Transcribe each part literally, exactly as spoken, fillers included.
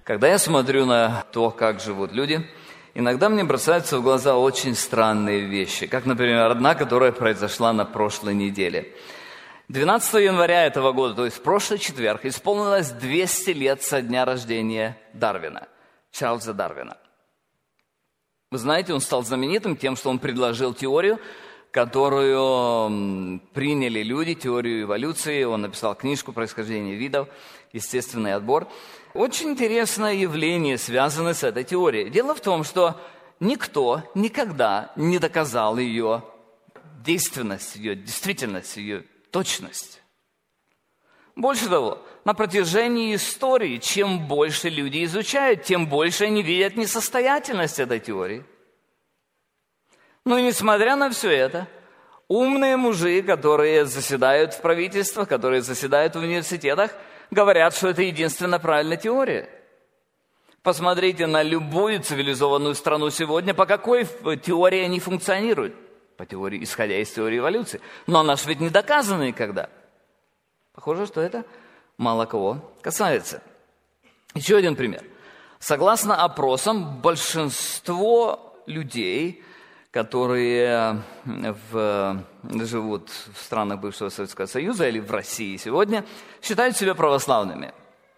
Когда я смотрю на то, как живут люди, иногда мне бросаются в глаза очень странные вещи, как, например, одна, которая произошла на прошлой неделе. двенадцатого января этого года, то есть в прошлый четверг, исполнилось двести лет со дня рождения Дарвина, Чарльза Дарвина. Вы знаете, он стал знаменитым тем, что он предложил теорию, которую приняли люди, теорию эволюции. Он написал книжку «Происхождение видов. Естественный отбор». Очень интересное явление связано с этой теорией. Дело в том, что никто никогда не доказал ее действенность, ее действительность, ее точность. Больше того, на протяжении истории, чем больше люди изучают, тем больше они видят несостоятельность этой теории. Но и несмотря на все это, умные мужи, которые заседают в правительствах, которые заседают в университетах, говорят, что это единственно правильная теория. Посмотрите на любую цивилизованную страну сегодня, по какой теории они функционируют. По теории, исходя из теории эволюции. Но она же ведь не доказана никогда. Похоже, что это мало кого касается. Еще один пример. Согласно опросам, большинство людей, которые в, живут в странах бывшего Советского Союза или в России сегодня, считают себя православными.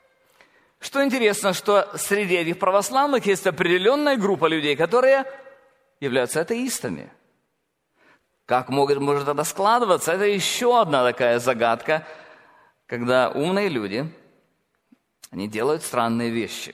Что интересно, что среди этих православных есть определенная группа людей, которые являются атеистами. Как может, может это складываться? Это еще одна такая загадка, когда умные люди, они делают странные вещи.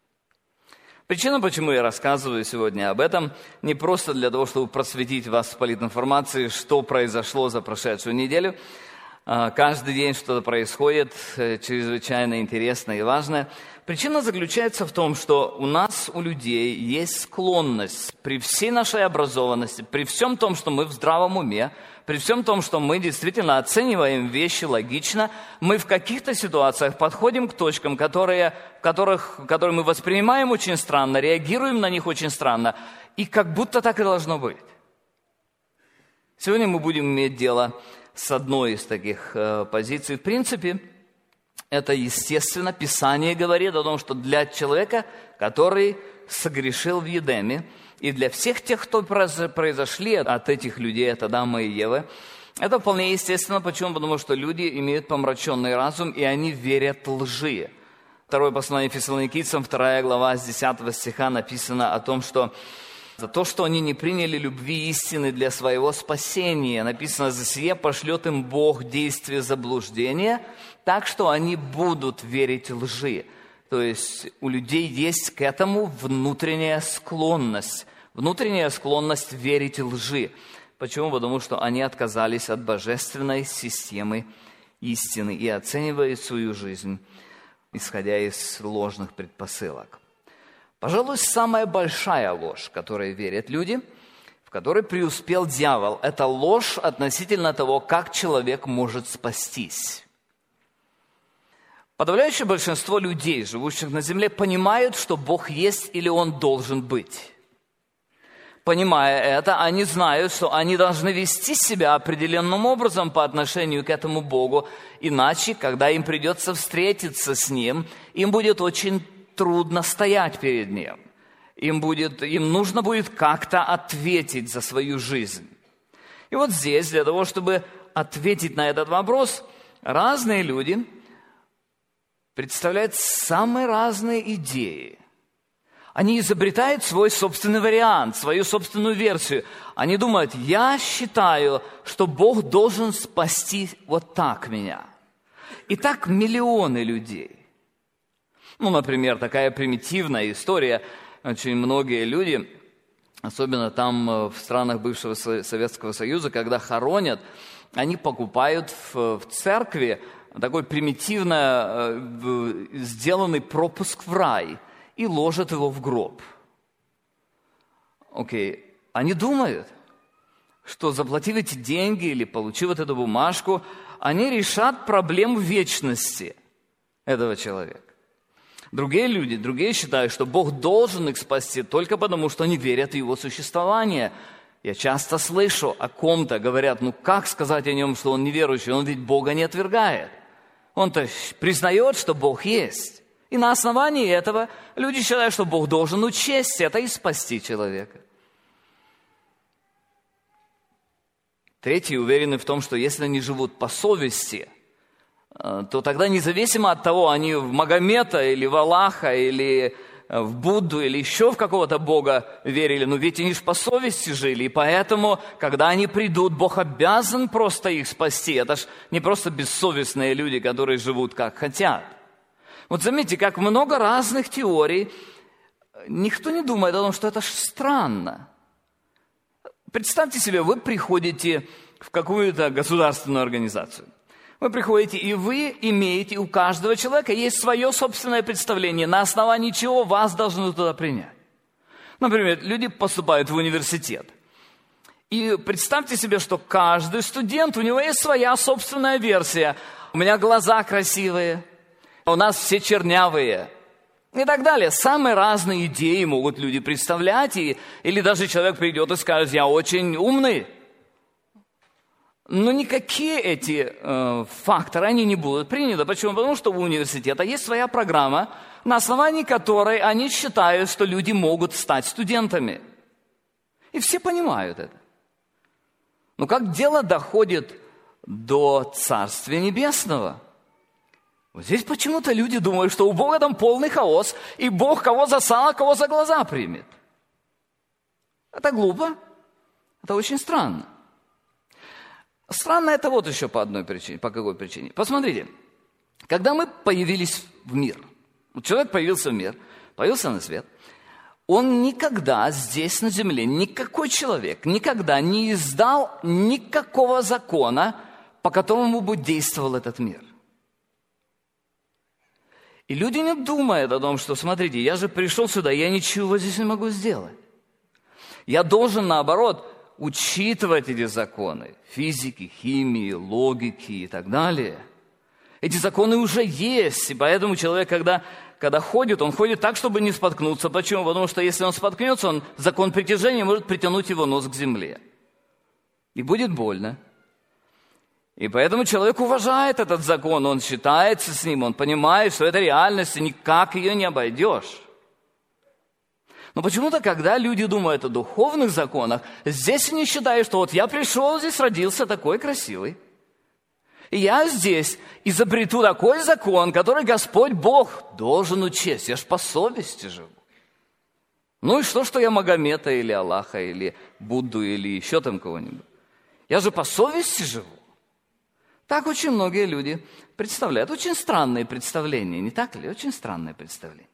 Причина, почему я рассказываю сегодня об этом, не просто для того, чтобы просветить вас в политинформации, что произошло за прошедшую неделю. Каждый день что-то происходит, чрезвычайно интересное и важное. Причина заключается в том, что у нас, у людей, есть склонность при всей нашей образованности, при всем том, что мы в здравом уме, при всем том, что мы действительно оцениваем вещи логично, мы в каких-то ситуациях подходим к точкам, которые, которых, которые мы воспринимаем очень странно, реагируем на них очень странно, и как будто так и должно быть. Сегодня мы будем иметь дело с одной из таких э, позиций. В принципе, это, естественно, Писание говорит о том, что для человека, который согрешил в Едеме, и для всех тех, кто произошли от этих людей, от Адама и Евы, это вполне естественно. Почему? Потому что люди имеют помраченный разум, и они верят лжи. Второе послание Фессалоникийцам, вторая глава, с десятого стиха написано о том, что за то, что они не приняли любви истины для своего спасения, написано, за сие пошлет им Бог действие заблуждения, так что они будут верить лжи. То есть у людей есть к этому внутренняя склонность. Внутренняя склонность верить лжи. Почему? Потому что они отказались от божественной системы истины и оценивают свою жизнь, исходя из ложных предпосылок. Пожалуй, самая большая ложь, в которой верят люди, в которой преуспел дьявол, это ложь относительно того, как человек может спастись. Подавляющее большинство людей, живущих на земле, понимают, что Бог есть или Он должен быть. Понимая это, они знают, что они должны вести себя определенным образом по отношению к этому Богу, иначе, когда им придется встретиться с Ним, им будет очень трудно стоять перед Ним. Им, будет, им нужно будет как-то ответить за свою жизнь. И вот здесь, для того, чтобы ответить на этот вопрос, разные люди представляют самые разные идеи. Они изобретают свой собственный вариант, свою собственную версию. Они думают, я считаю, что Бог должен спасти вот так меня. И так миллионы людей. Ну, например, такая примитивная история. Очень многие люди, особенно там в странах бывшего Советского Союза, когда хоронят, они покупают в, в церкви такой примитивно сделанный пропуск в рай и ложат его в гроб. Окей. Они думают, что заплатив эти деньги или получив вот эту бумажку, они решат проблему вечности этого человека. Другие люди, другие считают, что Бог должен их спасти только потому, что они верят в Его существование. Я часто слышу о ком-то, говорят, ну как сказать о нем, что он неверующий, он ведь Бога не отвергает. Он-то признает, что Бог есть. И на основании этого люди считают, что Бог должен учесть это и спасти человека. Третьи уверены в том, что если они живут по совести, то тогда независимо от того, они в Магомета или в Аллаха, или в Будду, или еще в какого-то Бога верили, но ведь они же по совести жили, и поэтому, когда они придут, Бог обязан просто их спасти. Это ж не просто бессовестные люди, которые живут как хотят. Вот заметьте, как много разных теорий, никто не думает о том, что это ж странно. Представьте себе, вы приходите в какую-то государственную организацию. Вы приходите, и вы имеете, у каждого человека есть свое собственное представление, на основании чего вас должны туда принять. Например, люди поступают в университет. И представьте себе, что каждый студент, у него есть своя собственная версия. У меня глаза красивые, у нас все чернявые. И так далее. Самые разные идеи могут люди представлять. И, или даже человек придет и скажет: я очень умный. Но никакие эти э, факторы, они не будут приняты. Почему? Потому что у университета есть своя программа, на основании которой они считают, что люди могут стать студентами. И все понимают это. Но как дело доходит до Царствия Небесного? Вот здесь почему-то люди думают, что у Бога там полный хаос, и Бог кого за сало, кого за глаза примет. Это глупо. Это очень странно. Странно это вот еще по одной причине. По какой причине? Посмотрите. Когда мы появились в мир, человек появился в мир, появился на свет, он никогда здесь на земле, никакой человек, никогда не издал никакого закона, по которому бы действовал этот мир. И люди не думают о том, что, смотрите, я же пришел сюда, я ничего здесь не могу сделать. Я должен, наоборот, учитывать эти законы физики, химии, логики и так далее. Эти законы уже есть, и поэтому человек, когда, когда ходит, он ходит так, чтобы не споткнуться. Почему? Потому что если он споткнется, он, закон притяжения может притянуть его нос к земле. И будет больно. И поэтому человек уважает этот закон, он считается с ним, он понимает, что это реальность, и никак ее не обойдешь. Но почему-то, когда люди думают о духовных законах, здесь они считают, что вот я пришел здесь, родился такой красивый, и я здесь изобрету такой закон, который Господь Бог должен учесть. Я ж по совести живу. Ну и что, что я Магомета или Аллаха, или Будду, или еще там кого-нибудь? Я же по совести живу. Так очень многие люди представляют. Очень странные представления, не так ли? Очень странные представления.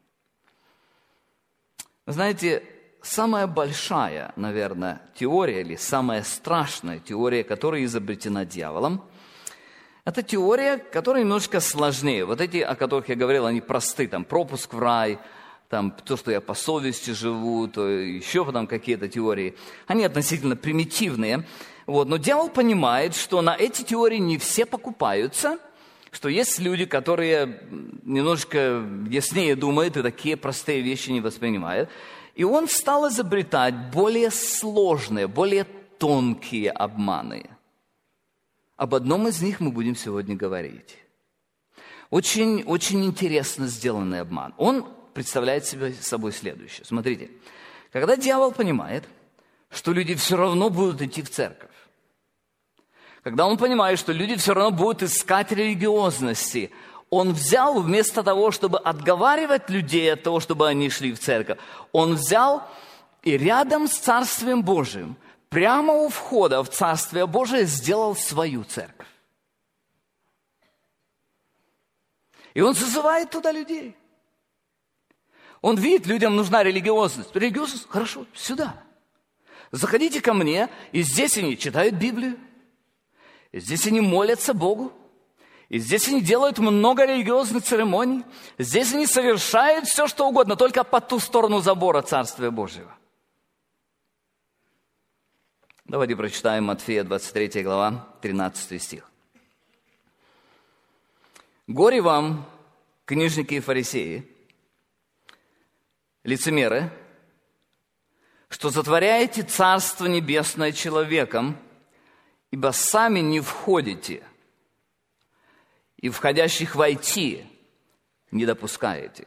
Вы знаете, самая большая, наверное, теория, или самая страшная теория, которая изобретена дьяволом, это теория, которая немножко сложнее. Вот эти, о которых я говорил, они просты. Там пропуск в рай, там то, что я по совести живу, то еще там какие-то теории. Они относительно примитивные. Вот. Но дьявол понимает, что на эти теории не все покупаются, что есть люди, которые немножко яснее думают и такие простые вещи не воспринимают. И он стал изобретать более сложные, более тонкие обманы. Об одном из них мы будем сегодня говорить. Очень, очень интересно сделанный обман. Он представляет себе собой следующее. Смотрите, когда дьявол понимает, что люди все равно будут идти в церковь, когда он понимает, что люди все равно будут искать религиозности, он взял, вместо того, чтобы отговаривать людей от того, чтобы они шли в церковь, он взял и рядом с Царствием Божиим, прямо у входа в Царствие Божие, сделал свою церковь. И он зазывает туда людей. Он видит, людям нужна религиозность. Религиозность? Хорошо, сюда. Заходите ко мне, и здесь они читают Библию. И здесь они молятся Богу. И здесь они делают много религиозных церемоний. Здесь они совершают все, что угодно, только по ту сторону забора Царствия Божьего. Давайте прочитаем Матфея, двадцать третья глава, тринадцатый стих. «Горе вам, книжники и фарисеи, лицемеры, что затворяете Царство Небесное человеком, ибо сами не входите, и входящих войти не допускаете.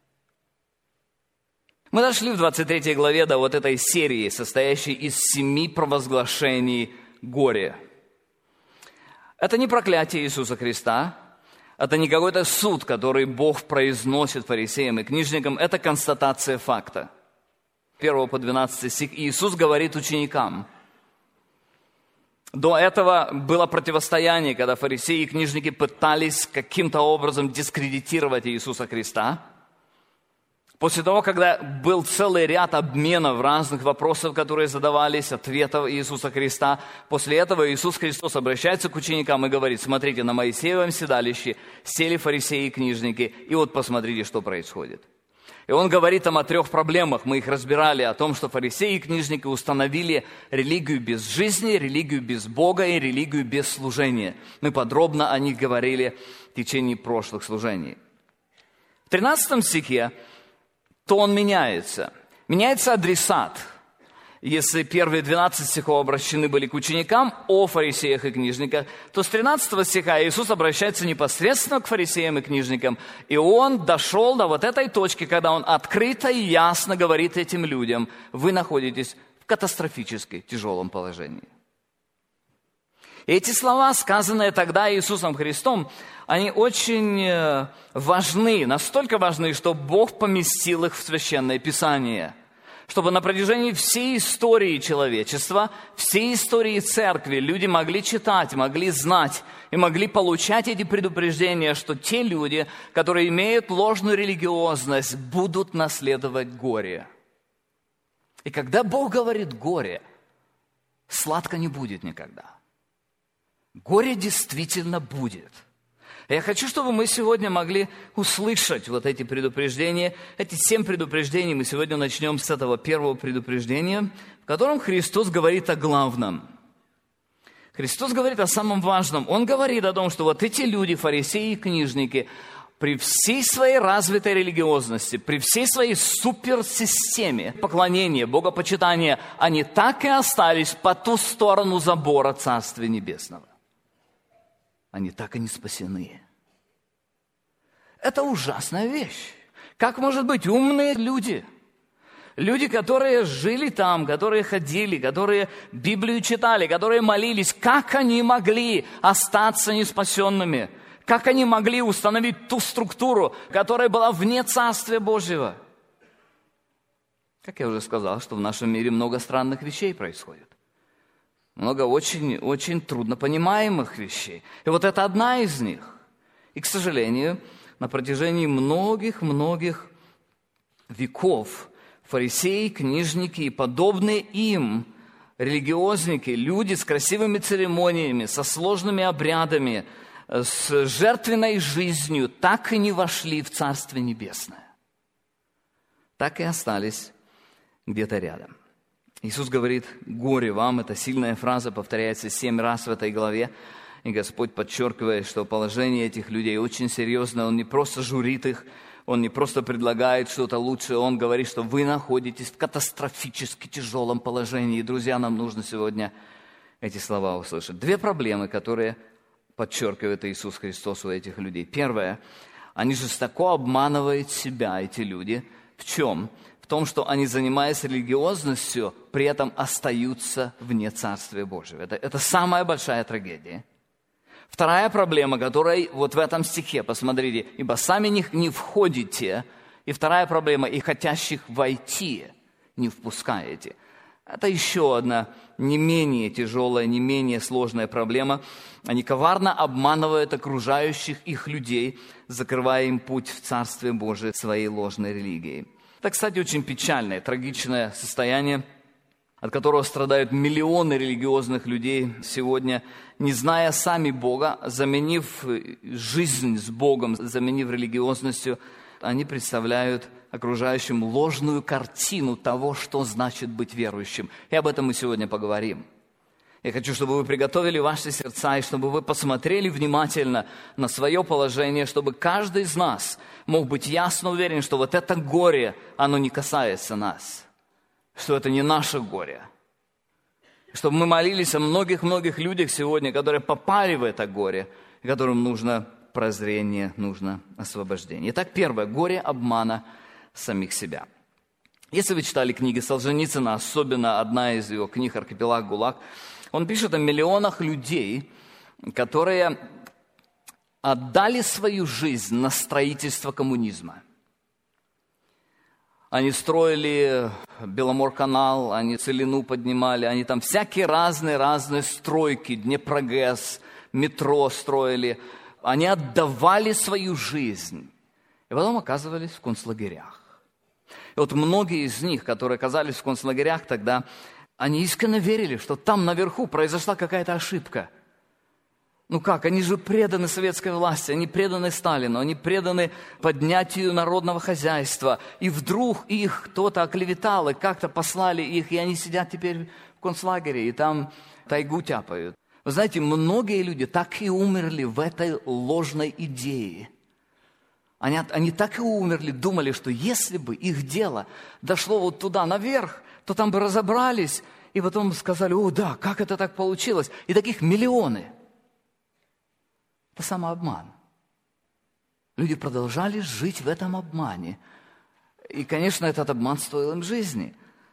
Мы дошли в двадцать третьей главе до вот этой серии, состоящей из семи провозглашений горя. Это не проклятие Иисуса Христа, это не какой-то суд, который Бог произносит фарисеям и книжникам, это констатация факта. первого по двенадцатый стих Иисус говорит ученикам. До этого было противостояние, когда фарисеи и книжники пытались каким-то образом дискредитировать Иисуса Христа. После того, когда был целый ряд обменов разных вопросов, которые задавались, ответов Иисуса Христа, после этого Иисус Христос обращается к ученикам и говорит: смотрите, на Моисеевом седалище сели фарисеи и книжники, и вот посмотрите, что происходит. И он говорит там о трех проблемах, мы их разбирали, о том, что фарисеи и книжники установили религию без жизни, религию без Бога и религию без служения. Мы подробно о них говорили в течение прошлых служений. В тринадцатом стихе тон меняется. Меняется адресат. Если первые двенадцать стихов обращены были к ученикам о фарисеях и книжниках, то с тринадцатого стиха Иисус обращается непосредственно к фарисеям и книжникам. И Он дошел до вот этой точки, когда Он открыто и ясно говорит этим людям: вы находитесь в катастрофически тяжелом положении. И эти слова, сказанные тогда Иисусом Христом, они очень важны, настолько важны, что Бог поместил их в Священное Писание, чтобы на протяжении всей истории человечества, всей истории церкви люди могли читать, могли знать и могли получать эти предупреждения, что те люди, которые имеют ложную религиозность, будут наследовать горе. И когда Бог говорит «горе», сладко не будет никогда. Горе действительно будет. Я хочу, чтобы мы сегодня могли услышать вот эти предупреждения. Эти семь предупреждений мы сегодня начнем с этого первого предупреждения, в котором Христос говорит о главном. Христос говорит о самом важном. Он говорит о том, что вот эти люди, фарисеи и книжники, при всей своей развитой религиозности, при всей своей суперсистеме поклонения, богопочитания, они так и остались по ту сторону забора Царствия Небесного. Они так и не спасены. Это ужасная вещь. Как может быть умные люди, люди, которые жили там, которые ходили, которые Библию читали, которые молились, как они могли остаться неспасенными? Как они могли установить ту структуру, которая была вне Царствия Божьего? Как я уже сказал, что в нашем мире много странных вещей происходит. Много очень, очень труднопонимаемых вещей. И вот это одна из них. И, к сожалению, на протяжении многих-многих веков фарисеи, книжники и подобные им религиозники, люди с красивыми церемониями, со сложными обрядами, с жертвенной жизнью, так и не вошли в Царствие Небесное. Так и остались где-то рядом. Иисус говорит: «Горе вам». Это сильная фраза, повторяется семь раз в этой главе. И Господь подчеркивает, что положение этих людей очень серьезное. Он не просто журит их, Он не просто предлагает что-то лучшее. Он говорит, что вы находитесь в катастрофически тяжелом положении. И, друзья, нам нужно сегодня эти слова услышать. Две проблемы, которые подчеркивает Иисус Христос у этих людей. Первое. Они жестоко обманывают себя, эти люди. В чем? В том, что они, занимаясь религиозностью, при этом остаются вне Царствия Божьего. Это, это самая большая трагедия. Вторая проблема, которая вот в этом стихе, посмотрите, «Ибо сами не, не входите». И вторая проблема, «И хотящих войти не впускаете». Это еще одна не менее тяжелая, не менее сложная проблема. Они коварно обманывают окружающих их людей, закрывая им путь в Царствие Божие своей ложной религией. Это, кстати, очень печальное, трагичное состояние, от которого страдают миллионы религиозных людей сегодня, не зная сами Бога, заменив жизнь с Богом, заменив религиозностью, они представляют окружающим ложную картину того, что значит быть верующим. И об этом мы сегодня поговорим. Я хочу, чтобы вы приготовили ваши сердца, и чтобы вы посмотрели внимательно на свое положение, чтобы каждый из нас мог быть ясно уверен, что вот это горе, оно не касается нас, что это не наше горе. Чтобы мы молились о многих-многих людях сегодня, которые попали в это горе, и которым нужно прозрение, нужно освобождение. Итак, первое – горе обмана самих себя. Если вы читали книги Солженицына, особенно одна из его книг «Архипелаг ГУЛАГ», он пишет о миллионах людей, которые отдали свою жизнь на строительство коммунизма. Они строили Беломорканал, они Целину поднимали, они там всякие разные-разные стройки, Днепрогэс, метро строили. Они отдавали свою жизнь и потом оказывались в концлагерях. И вот многие из них, которые оказались в концлагерях тогда, они искренне верили, что там наверху произошла какая-то ошибка. Ну как, они же преданы советской власти, они преданы Сталину, они преданы поднятию народного хозяйства. И вдруг их кто-то оклеветал, и как-то послали их, и они сидят теперь в концлагере, и там тайгу тяпают. Вы знаете, многие люди так и умерли в этой ложной идее. Они, они так и умерли, думали, что если бы их дело дошло вот туда, наверх, то там бы разобрались, и потом сказали: о да, как это так получилось? И таких миллионы. Это самообман. Люди продолжали жить в этом обмане. И, конечно, этот обман стоил им жизни.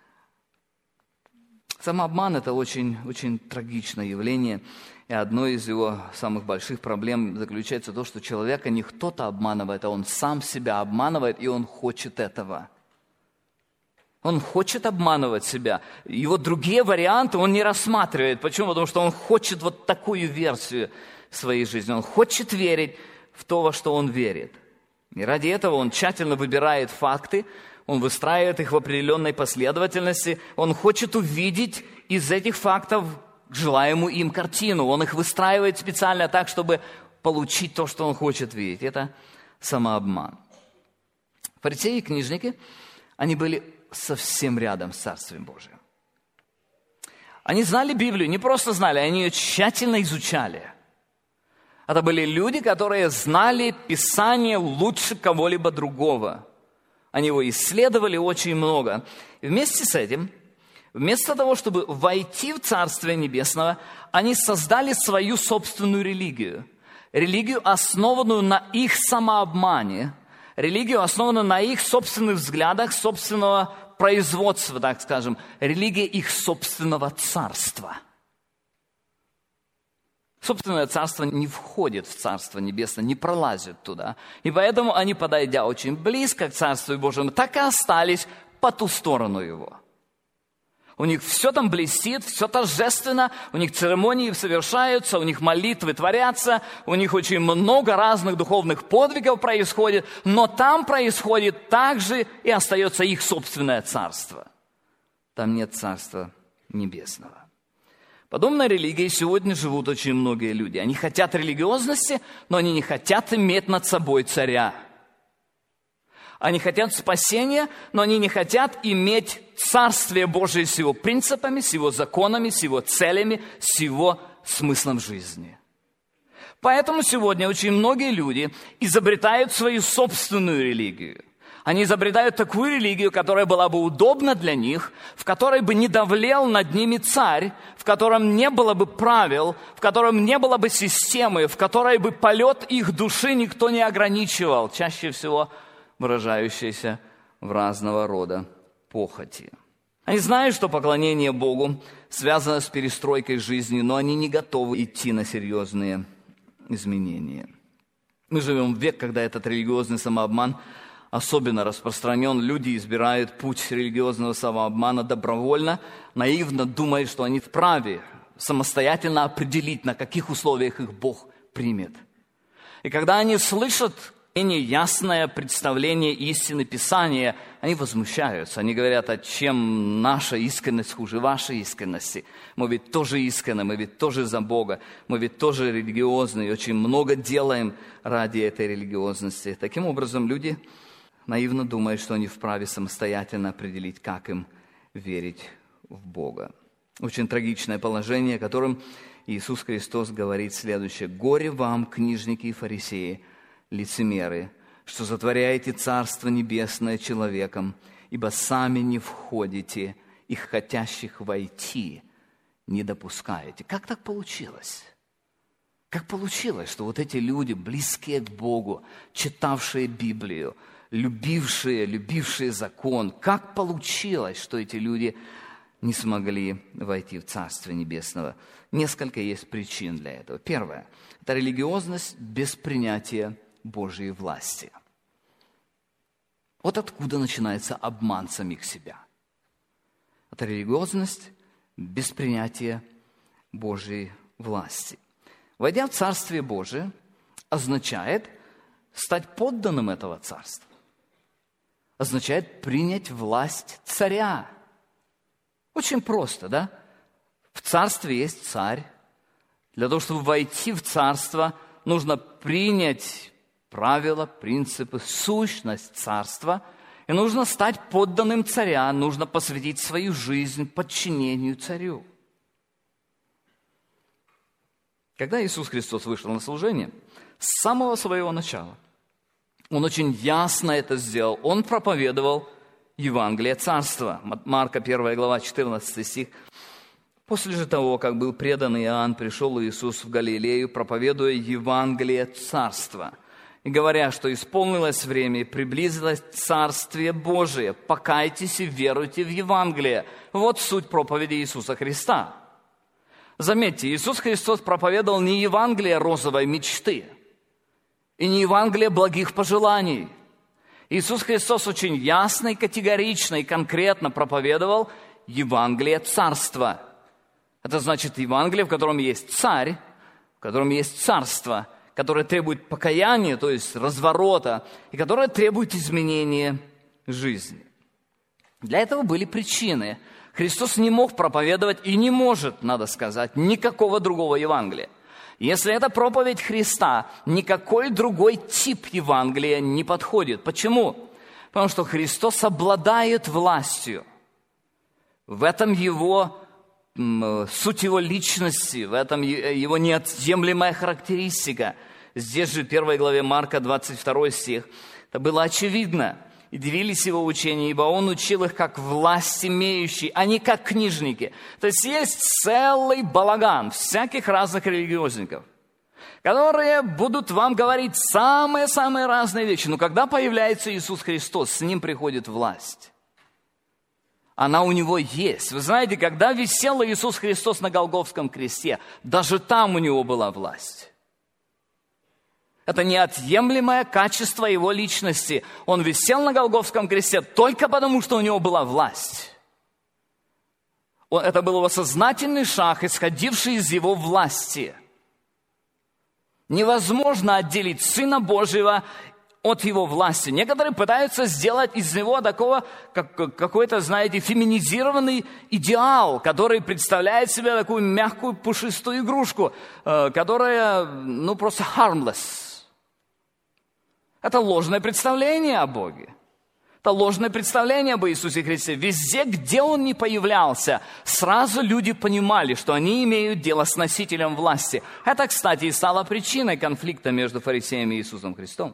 Самообман – это очень, очень трагичное явление. И одно из его самых больших проблем заключается в том, что человека не кто-то обманывает, а он сам себя обманывает, и он хочет этого. Он хочет обманывать себя. Его другие варианты он не рассматривает. Почему? Потому что он хочет вот такую версию своей жизни. Он хочет верить в то, во что он верит. И ради этого он тщательно выбирает факты, он выстраивает их в определенной последовательности, он хочет увидеть из этих фактов желаемую им картину. Он их выстраивает специально так, чтобы получить то, что он хочет видеть. Это самообман. Фарисеи и книжники, они были совсем рядом с Царствием Божиим. Они знали Библию, не просто знали, они ее тщательно изучали. Это были люди, которые знали Писание лучше кого-либо другого. Они его исследовали очень много. И вместе с этим, вместо того, чтобы войти в Царствие Небесного, они создали свою собственную религию. Религию, основанную на их самообмане. Религию, основанную на их собственных взглядах, собственного производства, так скажем. Религия их собственного царства. Собственное царство не входит в Царство Небесное, не пролазит туда. И поэтому они, подойдя очень близко к Царству Божьему, так и остались по ту сторону его. У них все там блестит, все торжественно, у них церемонии совершаются, у них молитвы творятся, у них очень много разных духовных подвигов происходит, но там происходит также и остается их собственное царство. Там нет Царства Небесного. Подобной религией сегодня живут очень многие люди. Они хотят религиозности, но они не хотят иметь над собой царя. Они хотят спасения, но они не хотят иметь Царствие Божие с его принципами, с его законами, с его целями, с его смыслом жизни. Поэтому сегодня очень многие люди изобретают свою собственную религию. Они изобретают такую религию, которая была бы удобна для них, в которой бы не давлел над ними царь, в котором не было бы правил, в котором не было бы системы, в которой бы полет их души никто не ограничивал, чаще всего выражающийся в разного рода похоти. Они знают, что поклонение Богу связано с перестройкой жизни, но они не готовы идти на серьезные изменения. Мы живем в век, когда этот религиозный самообман особенно распространен. Люди избирают путь религиозного самообмана добровольно, наивно думая, что они вправе самостоятельно определить, на каких условиях их Бог примет. И когда они слышат неясное представление истины Писания, они возмущаются. Они говорят: а чем наша искренность хуже вашей искренности? Мы ведь тоже искренны, мы ведь тоже за Бога, мы ведь тоже религиозны, и очень много делаем ради этой религиозности. Таким образом, люди наивно думают, что они вправе самостоятельно определить, как им верить в Бога. Очень трагичное положение, о котором Иисус Христос говорит следующее: «Горе вам, книжники и фарисеи, лицемеры, что затворяете Царство Небесное человеком, ибо сами не входите, и хотящих войти не допускаете». Как так получилось? Как получилось, что вот эти люди, близкие к Богу, читавшие Библию, любившие, любившие закон, как получилось, что эти люди не смогли войти в Царство Небесного? Несколько есть причин для этого. Первое – это религиозность без принятия Божьей власти. Вот откуда начинается обман самих себя. Это религиозность без принятия Божьей власти. Войдя в Царствие Божие означает стать подданным этого Царства. Означает принять власть царя. Очень просто, да? В Царстве есть царь. Для того, чтобы войти в Царство, нужно принять правила, принципы, сущность Царства. И нужно стать подданным царя, нужно посвятить свою жизнь подчинению царю. Когда Иисус Христос вышел на служение, с самого своего начала, Он очень ясно это сделал. Он проповедовал Евангелие Царства. Марка первая глава, четырнадцатый стих. «После же того, как был предан Иоанн, пришел Иисус в Галилею, проповедуя Евангелие Царства, и говоря, что исполнилось время и приблизилось Царствие Божие. Покайтесь и веруйте в Евангелие». Вот суть проповеди Иисуса Христа. Заметьте, Иисус Христос проповедовал не Евангелие розовой мечты и не Евангелие благих пожеланий. Иисус Христос очень ясно и категорично и конкретно проповедовал Евангелие Царства. Это значит Евангелие, в котором есть царь, в котором есть царство, которое требует покаяния, то есть разворота, и которое требует изменения жизни. Для этого были причины. Христос не мог проповедовать и не может, надо сказать, никакого другого Евангелия. Если это проповедь Христа, никакой другой тип Евангелия не подходит. Почему? Потому что Христос обладает властью. В этом его суть его личности, в этом его неотъемлемая характеристика. Здесь же в первой главе Марка, двадцать второй стих, это было очевидно. И дивились его учению, ибо он учил их как власть имеющий, а не как книжники. То есть есть целый балаган всяких разных религиозников, которые будут вам говорить самые-самые разные вещи. Но когда появляется Иисус Христос, с ним приходит власть. Она у него есть. Вы знаете, когда висел Иисус Христос на Голгофском кресте, даже там у него была власть. Это неотъемлемое качество его личности. Он висел на Голгофском кресте только потому, что у него была власть. Это был его сознательный шаг, исходивший из его власти. Невозможно отделить Сына Божьего от его власти. Некоторые пытаются сделать из него такого, как, какой-то, знаете, феминизированный идеал, который представляет себе такую мягкую пушистую игрушку, которая, ну, просто harmless. Это ложное представление о Боге. Это ложное представление об Иисусе Христе. Везде, где Он не появлялся, сразу люди понимали, что они имеют дело с носителем власти. Это, кстати, и стало причиной конфликта между фарисеями и Иисусом Христом.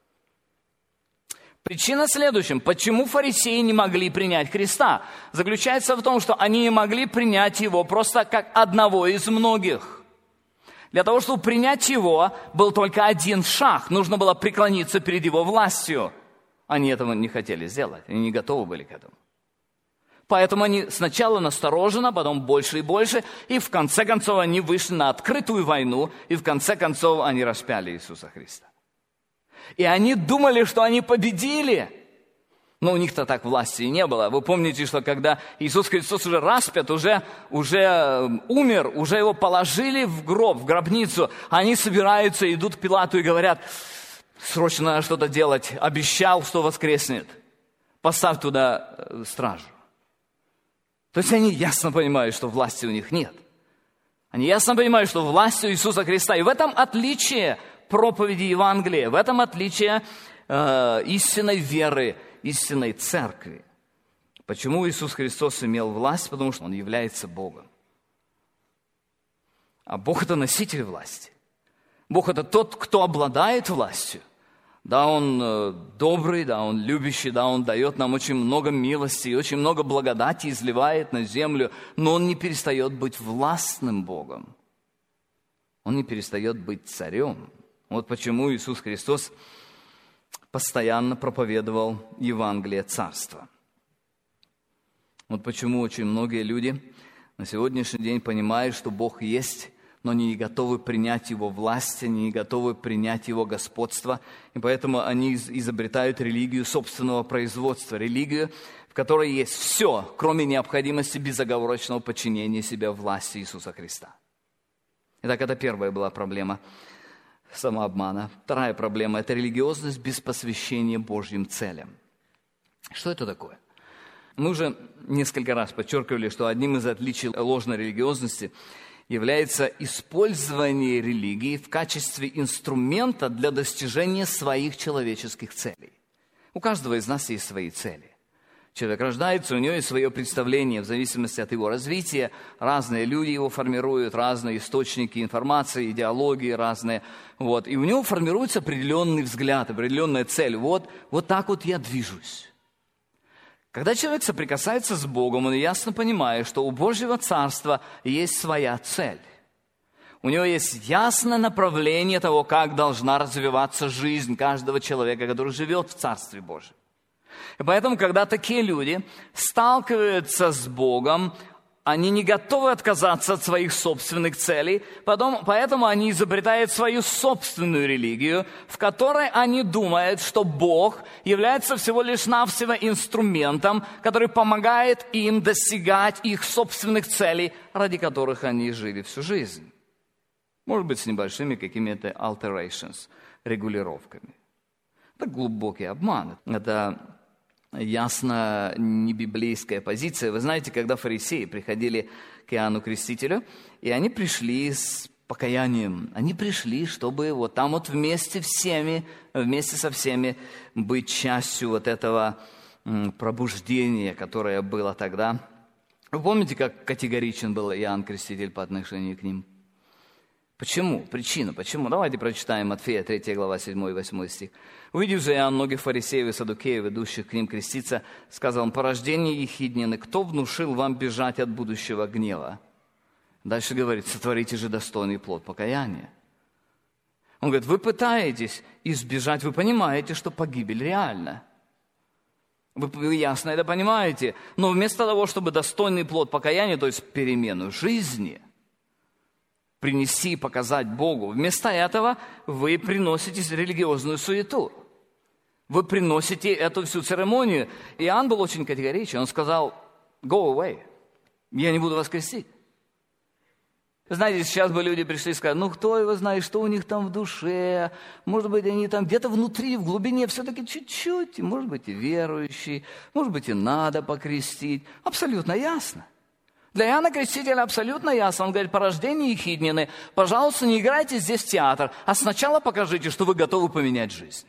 Причина в следующем. Почему фарисеи не могли принять Христа? Заключается в том, что они не могли принять Его просто как одного из многих. Для того, чтобы принять Его, был только один шаг. Нужно было преклониться перед Его властью. Они этого не хотели сделать. Они не готовы были к этому. Поэтому они сначала настороженно, потом больше и больше. И в конце концов они вышли на открытую войну. И в конце концов они распяли Иисуса Христа. И они думали, что они победили. Но у них-то так власти и не было. Вы помните, что когда Иисус Христос уже распят, уже, уже умер, уже его положили в гроб, в гробницу, они собираются, идут к Пилату и говорят: срочно надо что-то делать, обещал, что воскреснет. Поставь туда стражу. То есть они ясно понимают, что власти у них нет. Они ясно понимают, что власть у Иисуса Христа. И в этом отличие проповеди Евангелия, в этом отличие э, истинной веры, истинной церкви. Почему Иисус Христос имел власть? Потому что Он является Богом. А Бог – это носитель власти. Бог – это тот, кто обладает властью. Да, Он э, добрый, да, Он любящий, да, Он дает нам очень много милости и очень много благодати изливает на землю, но Он не перестает быть властным Богом. он не перестает быть царем. Вот почему Иисус Христос постоянно проповедовал Евангелие Царства. Вот почему очень многие люди на сегодняшний день понимают, что Бог есть, но они не готовы принять Его власть, они не готовы принять Его господство, и поэтому они изобретают религию собственного производства, религию, в которой есть все, кроме необходимости безоговорочного подчинения себя власти Иисуса Христа. Итак, это первая была проблема самообмана. Вторая проблема – это религиозность без посвящения Божьим целям. Что это такое? Мы уже несколько раз подчеркивали, что одним из отличий ложной религиозности является использование религии в качестве инструмента для достижения своих человеческих целей. У каждого из нас есть свои цели. Человек рождается, у него есть свое представление в зависимости от его развития. Разные люди его формируют, разные источники информации, идеологии разные. Вот. И у него формируется определенный взгляд, определенная цель. Вот, вот так вот я движусь. Когда человек соприкасается с Богом, он ясно понимает, что у Божьего Царства есть своя цель. У него есть ясное направление того, как должна развиваться жизнь каждого человека, который живет в Царстве Божьем. И поэтому, когда такие люди сталкиваются с Богом, они не готовы отказаться от своих собственных целей, потом, поэтому они изобретают свою собственную религию, в которой они думают, что Бог является всего лишь навсего инструментом, который помогает им достигать их собственных целей, ради которых они жили всю жизнь. Может быть, с небольшими какими-то alterations, регулировками. Это глубокий обман. Это ясно не библейская позиция. Вы знаете, когда фарисеи приходили к Иоанну Крестителю, и они пришли с покаянием. Они пришли, чтобы вот там вот вместе всеми, вместе со всеми быть частью вот этого пробуждения, которое было тогда. Вы помните, как категоричен был Иоанн Креститель по отношению к ним? Почему? Причина. Почему? Давайте прочитаем Матфея, третья глава, седьмой и восьмой стих. «Увидев же Иоанн многих фарисеев и саддукеев, идущих к ним креститься, сказал он: порождение ехиднины, кто внушил вам бежать от будущего гнева?» Дальше говорит: сотворите же достойный плод покаяния. Он говорит: вы пытаетесь избежать, вы понимаете, что погибель реальна. Вы ясно это понимаете. Но вместо того, чтобы достойный плод покаяния, то есть перемену жизни, принести и показать Богу, вместо этого вы приносите религиозную суету. Вы приносите эту всю церемонию. Иоанн был очень категоричен. Он сказал: go away. Я не буду вас крестить. Знаете, сейчас бы люди пришли и сказали: ну, кто его знает, что у них там в душе. Может быть, они там где-то внутри, в глубине все-таки чуть-чуть. Может быть, и верующие. Может быть, и надо покрестить. Абсолютно ясно. Для Иоанна Крестителя абсолютно ясно. Он говорит: порождение ехиднины, пожалуйста, не играйте здесь в театр, а сначала покажите, что вы готовы поменять жизнь.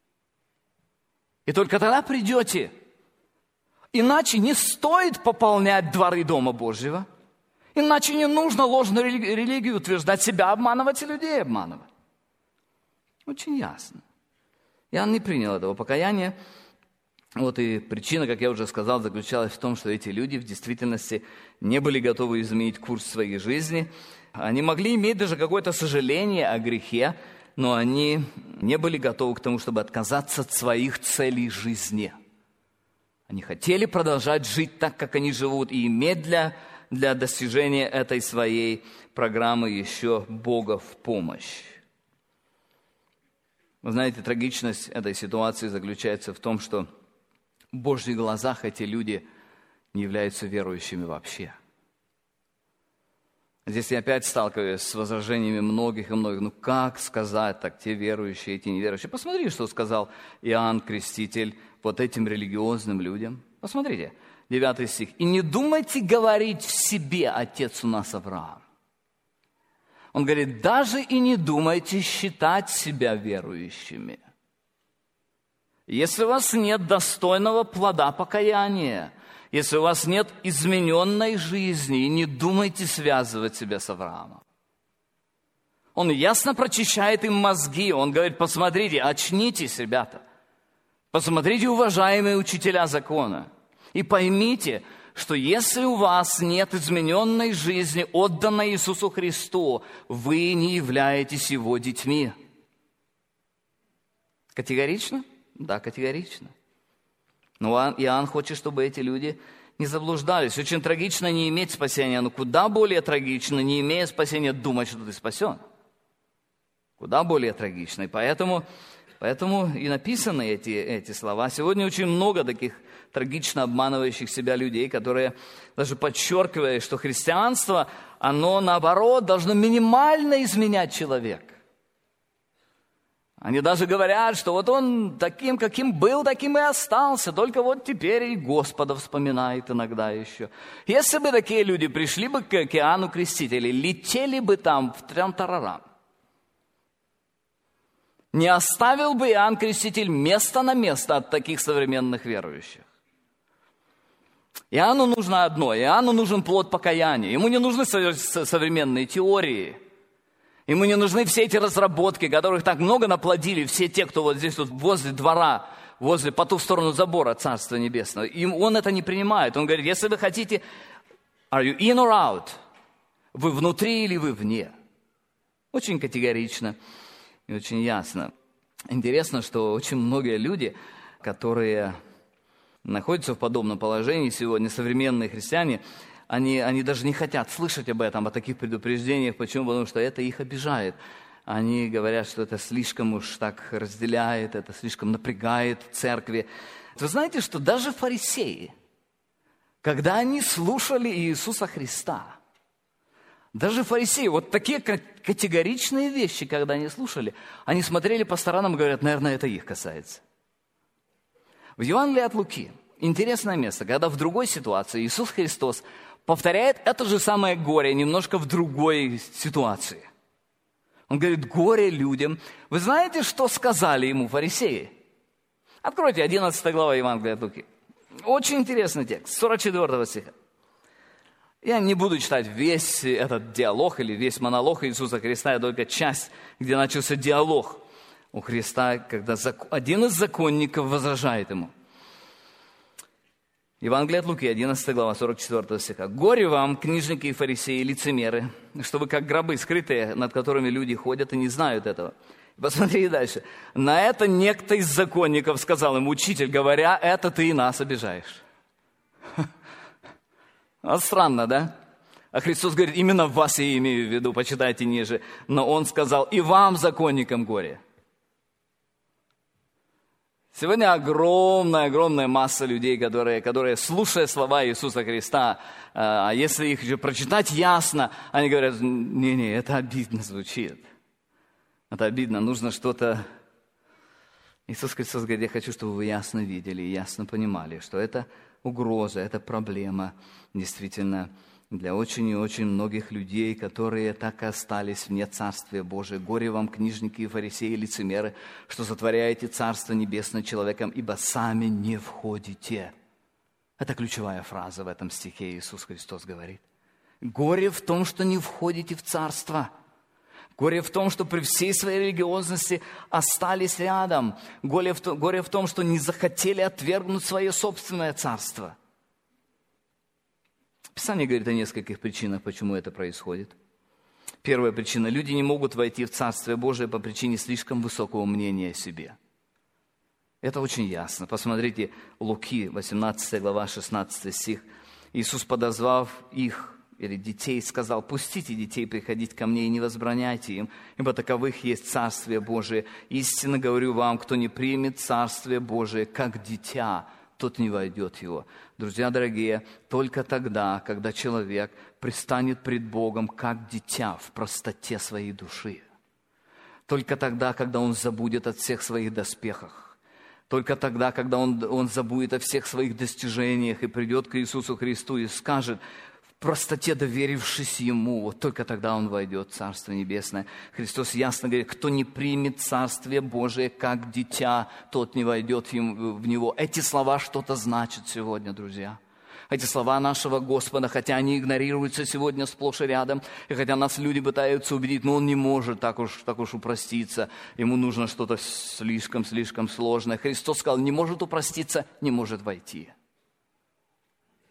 И только тогда придете. Иначе не стоит пополнять дворы Дома Божьего. Иначе не нужно ложную религию утверждать, себя обманывать и людей обманывать. Очень ясно. Иоанн не принял этого покаяния. Вот и причина, как я уже сказал, заключалась в том, что эти люди в действительности не были готовы изменить курс своей жизни. Они могли иметь даже какое-то сожаление о грехе, но они не были готовы к тому, чтобы отказаться от своих целей жизни. Они хотели продолжать жить так, как они живут, и иметь для, для достижения этой своей программы еще Бога в помощь. Вы знаете, трагичность этой ситуации заключается в том, что в Божьих глазах эти люди не являются верующими вообще. Здесь я опять сталкиваюсь с возражениями многих и многих. Ну как сказать так, те верующие, эти неверующие? Посмотри, что сказал Иоанн Креститель вот этим религиозным людям. Посмотрите, девятый стих. «И не думайте говорить в себе: отец у нас Авраам». Он говорит: даже и не думайте считать себя верующими. Если у вас нет достойного плода покаяния, если у вас нет измененной жизни, не думайте связывать себя с Авраамом. Он ясно прочищает им мозги. Он говорит: посмотрите, очнитесь, ребята. Посмотрите, уважаемые учителя закона, и поймите, что если у вас нет измененной жизни, отданной Иисусу Христу, вы не являетесь Его детьми. Категорично? Да, категорично. Но Иоанн хочет, чтобы эти люди не заблуждались. Очень трагично не иметь спасения, но куда более трагично, не имея спасения, думать, что ты спасен. Куда более трагично. И поэтому, поэтому и написаны эти, эти слова. Сегодня очень много таких трагично обманывающих себя людей, которые даже подчеркивают, что христианство, оно наоборот должно минимально изменять человека. Они даже говорят, что вот он таким, каким был, таким и остался, только вот теперь и Господа вспоминает иногда еще. Если бы такие люди пришли бы к Иоанну Крестителю, летели бы там в трям-тарарам, не оставил бы Иоанн Креститель место на место от таких современных верующих. Иоанну нужно одно, Иоанну нужен плод покаяния, ему не нужны современные теории. Ему не нужны все эти разработки, которых так много наплодили все те, кто вот здесь вот возле двора, возле, по ту сторону забора Царства Небесного. И он это не принимает. Он говорит, если вы хотите, are you in or out? Вы внутри или вы вне? Очень категорично и очень ясно. Интересно, что очень многие люди, которые находятся в подобном положении сегодня, современные христиане, Они, они даже не хотят слышать об этом, о таких предупреждениях. Почему? Потому что это их обижает. Они говорят, что это слишком уж так разделяет, это слишком напрягает церкви. Вы знаете, что даже фарисеи, когда они слушали Иисуса Христа, даже фарисеи, вот такие категоричные вещи, когда они слушали, они смотрели по сторонам и говорят, наверное, это их касается. В Евангелии от Луки интересное место, когда в другой ситуации Иисус Христос повторяет это же самое горе немножко в другой ситуации. Он говорит, горе людям. Вы знаете, что сказали ему фарисеи? Откройте одиннадцатая глава Евангелия от Луки. Очень интересный текст, сорок четвёртого стиха. Я не буду читать весь этот диалог или весь монолог Иисуса Христа, а только часть, где начался диалог у Христа, когда один из законников возражает ему. Евангелие от Луки, одиннадцатая глава, сорок четвёртого стиха. «Горе вам, книжники и фарисеи, лицемеры, что вы как гробы скрытые, над которыми люди ходят и не знают этого». Посмотрите дальше. «На это некто из законников сказал ему, учитель, говоря, это ты и нас обижаешь». А странно, да? А Христос говорит, именно вас я имею в виду, почитайте ниже. Но Он сказал, и вам, законникам, горе. Сегодня огромная-огромная масса людей, которые, которые, слушая слова Иисуса Христа, а если их же прочитать ясно, они говорят, не-не, это обидно звучит. Это обидно, нужно что-то... Иисус Христос говорит, я хочу, чтобы вы ясно видели и ясно понимали, что это угроза, это проблема действительно для очень и очень многих людей, которые так и остались вне Царствия Божия. Горе вам, книжники и фарисеи, лицемеры, что сотворяете Царство Небесное человеком, ибо сами не входите. Это ключевая фраза в этом стихе, Иисус Христос говорит. Горе в том, что не входите в Царство. Горе в том, что при всей своей религиозности остались рядом. Горе в, том, горе в том, что не захотели отвергнуть свое собственное царство. Писание говорит о нескольких причинах, почему это происходит. Первая причина. Люди не могут войти в Царствие Божие по причине слишком высокого мнения о себе. Это очень ясно. Посмотрите, Луки, восемнадцатая глава, шестнадцатый стих. Иисус, подозвав их, или детей, сказал, пустите детей приходить ко мне и не возбраняйте им, ибо таковых есть Царствие Божие. Истинно говорю вам, кто не примет Царствие Божие, как дитя, тот не войдет в его. Друзья дорогие, только тогда, когда человек предстанет пред Богом, как дитя, в простоте своей души, только тогда, когда он забудет от всех своих доспехов, только тогда, когда он, он забудет о всех своих достижениях и придет к Иисусу Христу и скажет, в простоте доверившись Ему, вот только тогда он войдет в Царство Небесное. Христос ясно говорит, кто не примет Царствие Божие как дитя, тот не войдет в него. Эти слова что-то значат сегодня, друзья. Эти слова нашего Господа, хотя они игнорируются сегодня сплошь и рядом, и хотя нас люди пытаются убедить, но Он не может так уж, так уж упроститься, Ему нужно что-то слишком-слишком сложное. Христос сказал, не может упроститься, не может войти.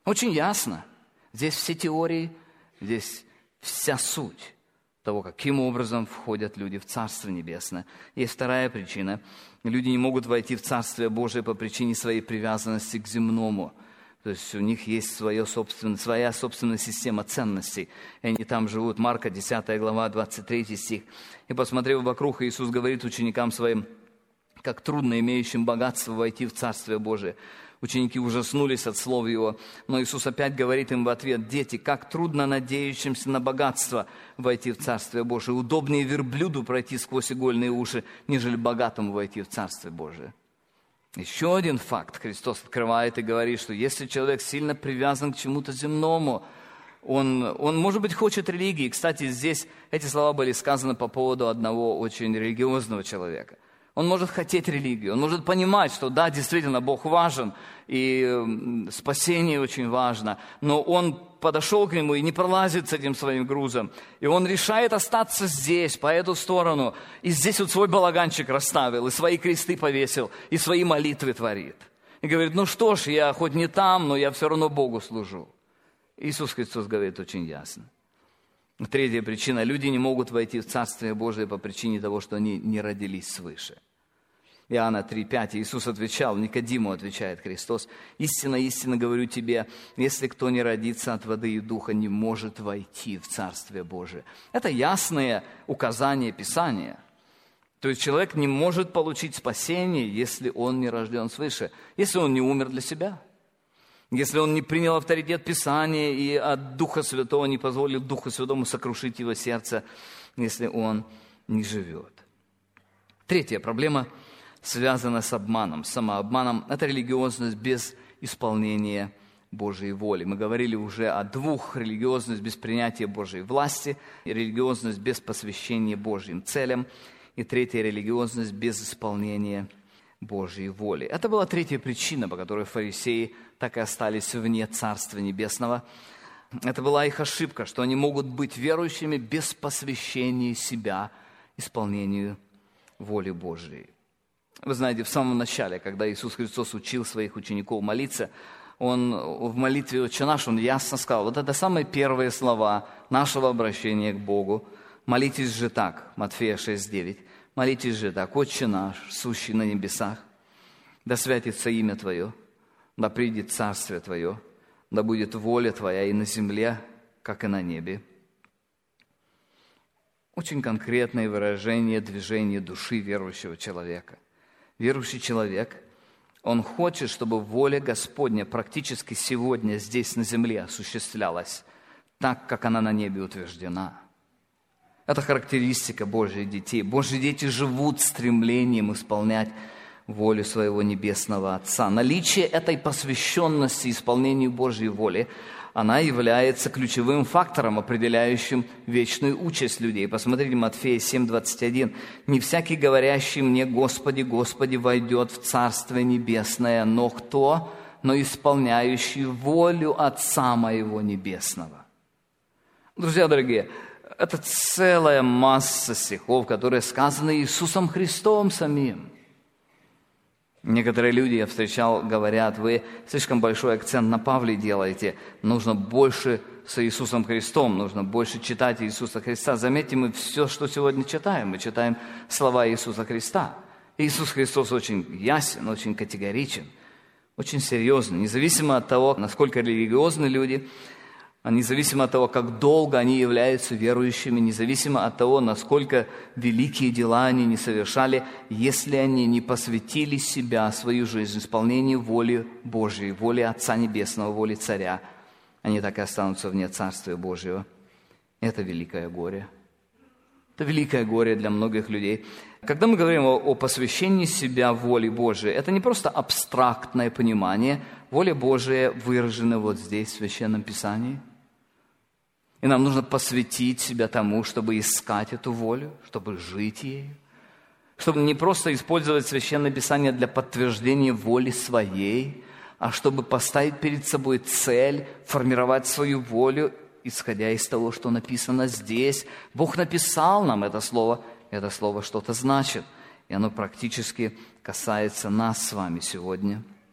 Очень ясно. Здесь все теории, здесь вся суть того, каким образом входят люди в Царство Небесное. Есть вторая причина. Люди не могут войти в Царствие Божие по причине своей привязанности к земному. То есть у них есть свое собственное, своя собственная система ценностей. И они там живут. Марка, десятая глава, двадцать третий стих. «И, посмотрев вокруг, Иисус говорит ученикам своим, как трудно имеющим богатство войти в Царствие Божие». Ученики ужаснулись от слов Его, но Иисус опять говорит им в ответ: «Дети, как трудно надеющимся на богатство войти в Царствие Божие. Удобнее верблюду пройти сквозь игольные уши, нежели богатому войти в Царствие Божие». Еще один факт Христос открывает и говорит, что если человек сильно привязан к чему-то земному, он, он, может быть, хочет религии. Кстати, здесь эти слова были сказаны по поводу одного очень религиозного человека. Он может хотеть религию, он может понимать, что да, действительно, Бог важен, и спасение очень важно, но он подошел к Нему и не пролазит с этим своим грузом. И он решает остаться здесь, по эту сторону, и здесь вот свой балаганчик расставил, и свои кресты повесил, и свои молитвы творит. И говорит: ну что ж, я хоть не там, но я все равно Богу служу. Иисус Христос говорит очень ясно. Третья причина. Люди не могут войти в Царствие Божие по причине того, что они не родились свыше. Иоанна три пять. Иисус отвечал, Никодиму отвечает Христос: «Истинно, истинно говорю тебе, если кто не родится от воды и духа, не может войти в Царствие Божие». Это ясное указание Писания. То есть человек не может получить спасение, если он не рожден свыше, если он не умер для себя, если он не принял авторитет Писания и от Духа Святого не позволил Духу Святому сокрушить его сердце, если он не живет. Третья проблема связана с обманом, самообманом. Это религиозность без исполнения Божьей воли. Мы говорили уже о двух: религиозность без принятия Божьей власти, и религиозность без посвящения Божьим целям, и третья — религиозность без исполнения Божьей воли. Это была третья причина, по которой фарисеи так и остались вне Царства Небесного. Это была их ошибка, что они могут быть верующими без посвящения себя исполнению воли Божьей. Вы знаете, в самом начале, когда Иисус Христос учил своих учеников молиться, Он в молитве «Отче наш», Он ясно сказал, вот это самые первые слова нашего обращения к Богу. «Молитесь же так», Матфея шесть девять, «Молитесь же так: Отче наш, сущий на небесах, да святится имя Твое, да придет царствие Твое, да будет воля Твоя и на земле, как и на небе». Очень конкретное выражение движения души верующего человека. Верующий человек, он хочет, чтобы воля Господня практически сегодня здесь на земле осуществлялась так, как она на небе утверждена. Это характеристика Божьих детей. Божьи дети живут стремлением исполнять волю своего Небесного Отца. Наличие этой посвященности исполнению Божьей воли, она является ключевым фактором, определяющим вечную участь людей. Посмотрите, Матфея семь двадцать один. «Не всякий, говорящий мне: Господи, Господи, войдет в Царствие Небесное, но кто? Но исполняющий волю Отца моего Небесного». Друзья дорогие, это целая масса стихов, которые сказаны Иисусом Христом самим. Некоторые люди, я встречал, говорят: вы слишком большой акцент на Павле делаете, нужно больше с Иисусом Христом, нужно больше читать Иисуса Христа. Заметьте, мы все, что сегодня читаем, мы читаем слова Иисуса Христа. Иисус Христос очень ясен, очень категоричен, очень серьезный, независимо от того, насколько религиозны люди, независимо от того, как долго они являются верующими, независимо от того, насколько великие дела они не совершали, если они не посвятили себя, свою жизнь, исполнению воли Божьей, воли Отца Небесного, воли Царя, они так и останутся вне Царствия Божьего. Это великое горе. Это великое горе для многих людей. Когда мы говорим о, о посвящении себя воле Божией, это не просто абстрактное понимание. Воля Божия выражена вот здесь, в Священном Писании. И нам нужно посвятить себя тому, чтобы искать эту волю, чтобы жить ею, чтобы не просто использовать Священное Писание для подтверждения воли своей, а чтобы поставить перед собой цель, формировать свою волю, исходя из того, что написано здесь. Бог написал нам это слово, это слово что-то значит, и оно практически касается нас с вами сегодня.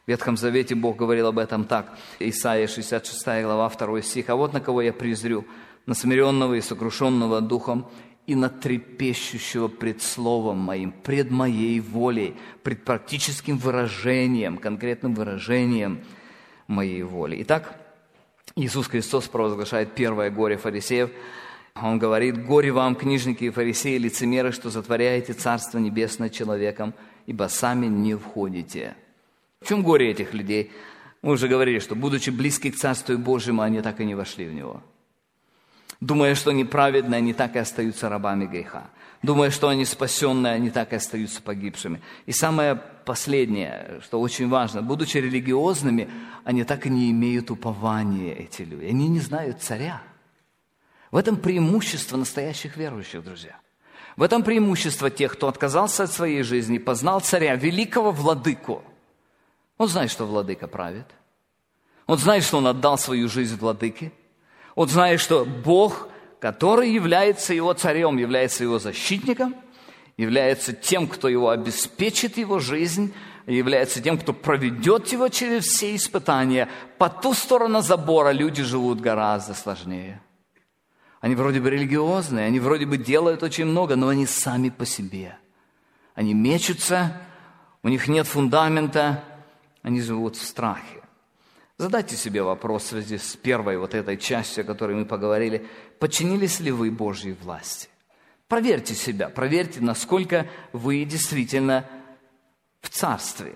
В Ветхом Завете Бог говорил об этом так. Исайя шестьдесят шестая глава, второй стих. «А вот на кого я презрю, на смиренного и сокрушенного духом, и на трепещущего пред словом моим, пред моей волей, пред практическим выражением, конкретным выражением моей воли». Итак, Иисус Христос провозглашает первое горе фарисеев. Он говорит: «Горе вам, книжники и фарисеи, лицемеры, что затворяете Царство Небесное человеком, ибо сами не входите». В чем горе этих людей? Мы уже говорили, что, будучи близки к Царству Божьему, они так и не вошли в него. Думая, что они праведные, они так и остаются рабами греха. Думая, что они спасенные, они так и остаются погибшими. И самое последнее, что очень важно, будучи религиозными, они так и не имеют упования, эти люди. Они не знают царя. В этом преимущество настоящих верующих, друзья. В этом преимущество тех, кто отказался от своей жизни, познал царя, великого владыку. Он знает, что владыка правит. Он знает, что он отдал свою жизнь владыке. Он знает, что Бог, который является его царем, является его защитником, является тем, кто его обеспечит, его жизнь, является тем, кто проведет его через все испытания. По ту сторону забора люди живут гораздо сложнее. Они вроде бы религиозные, они вроде бы делают очень много, но они сами по себе. Они мечутся, у них нет фундамента, они живут в страхе. Задайте себе вопрос в связи с первой вот этой частью, о которой мы поговорили. Подчинились ли вы Божьей власти? Проверьте себя, проверьте, насколько вы действительно в царстве.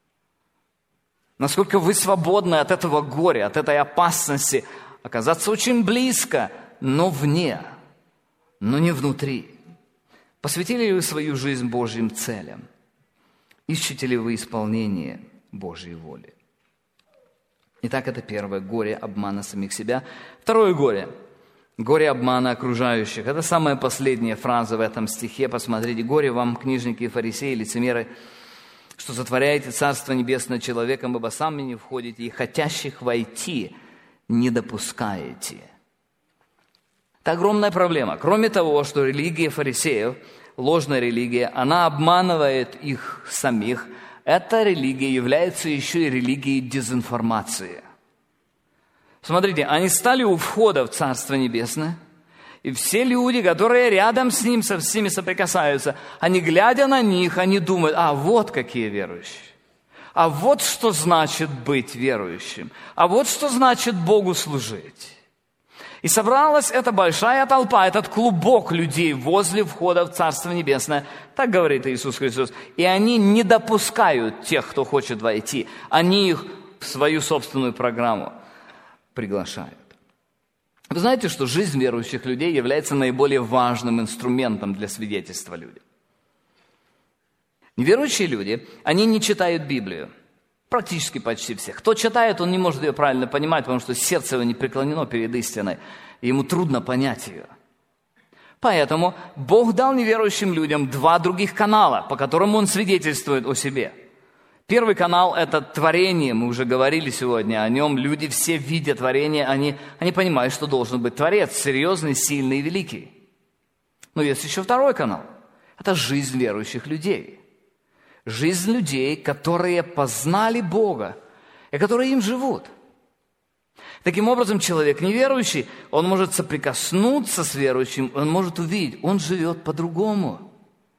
Насколько вы свободны от этого горя, от этой опасности оказаться очень близко, но вне, но не внутри. Посвятили ли вы свою жизнь Божьим целям? Ищете ли вы исполнение Божьей воли? Итак, это первое горе обмана самих себя. Второе горе – горе обмана окружающих. Это самая последняя фраза в этом стихе. Посмотрите: «Горе вам, книжники и фарисеи, лицемеры, что затворяете Царство Небесное человеком, ибо сами не входите, и хотящих войти не допускаете». Это огромная проблема. Кроме того, что религия фарисеев, ложная религия, она обманывает их самих, эта религия является еще и религией дезинформации. Смотрите, они стали у входа в Царство Небесное, и все люди, которые рядом с ним, со всеми соприкасаются, они, глядя на них, они думают: а вот какие верующие, а вот что значит быть верующим, а вот что значит Богу служить. И собралась эта большая толпа, этот клубок людей возле входа в Царство Небесное. Так говорит Иисус Христос. И они не допускают тех, кто хочет войти. Они их в свою собственную программу приглашают. Вы знаете, что жизнь верующих людей является наиболее важным инструментом для свидетельства людям. Неверующие люди, они не читают Библию. Практически почти все. Кто читает, он не может ее правильно понимать, потому что сердце его не преклонено перед истиной, и ему трудно понять ее. Поэтому Бог дал неверующим людям два других канала, по которым Он свидетельствует о себе. Первый канал – это творение, мы уже говорили сегодня о нем. Люди все, видя творение, они, они понимают, что должен быть Творец, серьезный, сильный и великий. Но есть еще второй канал – это жизнь верующих людей. Жизнь людей, которые познали Бога и которые им живут. Таким образом, человек неверующий, он может соприкоснуться с верующим, он может увидеть, он живет по-другому.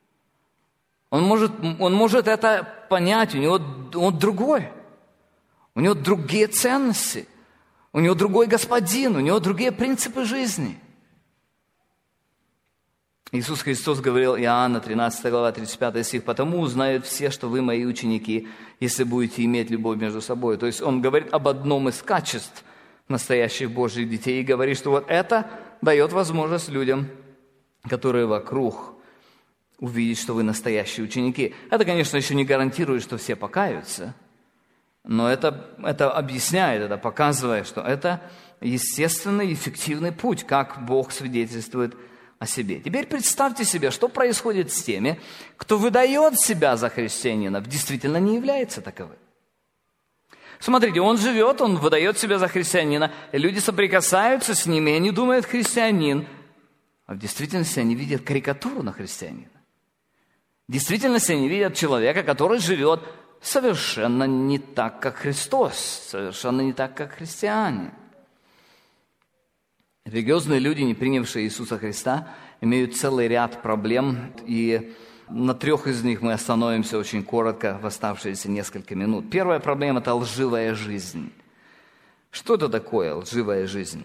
Он может, он может это понять, у него он другой. У него другие ценности, у него другой господин, у него другие принципы жизни. Иисус Христос говорил, Иоанна, тринадцатая глава, тридцать пятый стих: «Потому узнают все, что вы мои ученики, если будете иметь любовь между собой». То есть Он говорит об одном из качеств настоящих Божьих детей и говорит, что вот это дает возможность людям, которые вокруг, увидеть, что вы настоящие ученики. Это, конечно, еще не гарантирует, что все покаются, но это, это объясняет, это показывает, что это естественный, эффективный путь, как Бог свидетельствует о себе. Теперь представьте себе, что происходит с теми, кто выдает себя за христианина, действительно не является таковым. Смотрите, он живет, он выдает себя за христианина, и люди соприкасаются с ним, и они думают: христианин, а в действительности они видят карикатуру на христианина. В действительности они видят человека, который живет совершенно не так, как Христос, совершенно не так, как христиане. Религиозные люди, не принявшие Иисуса Христа, имеют целый ряд проблем, и на трех из них мы остановимся очень коротко в оставшиеся несколько минут. Первая проблема – это лживая жизнь. Что это такое лживая жизнь?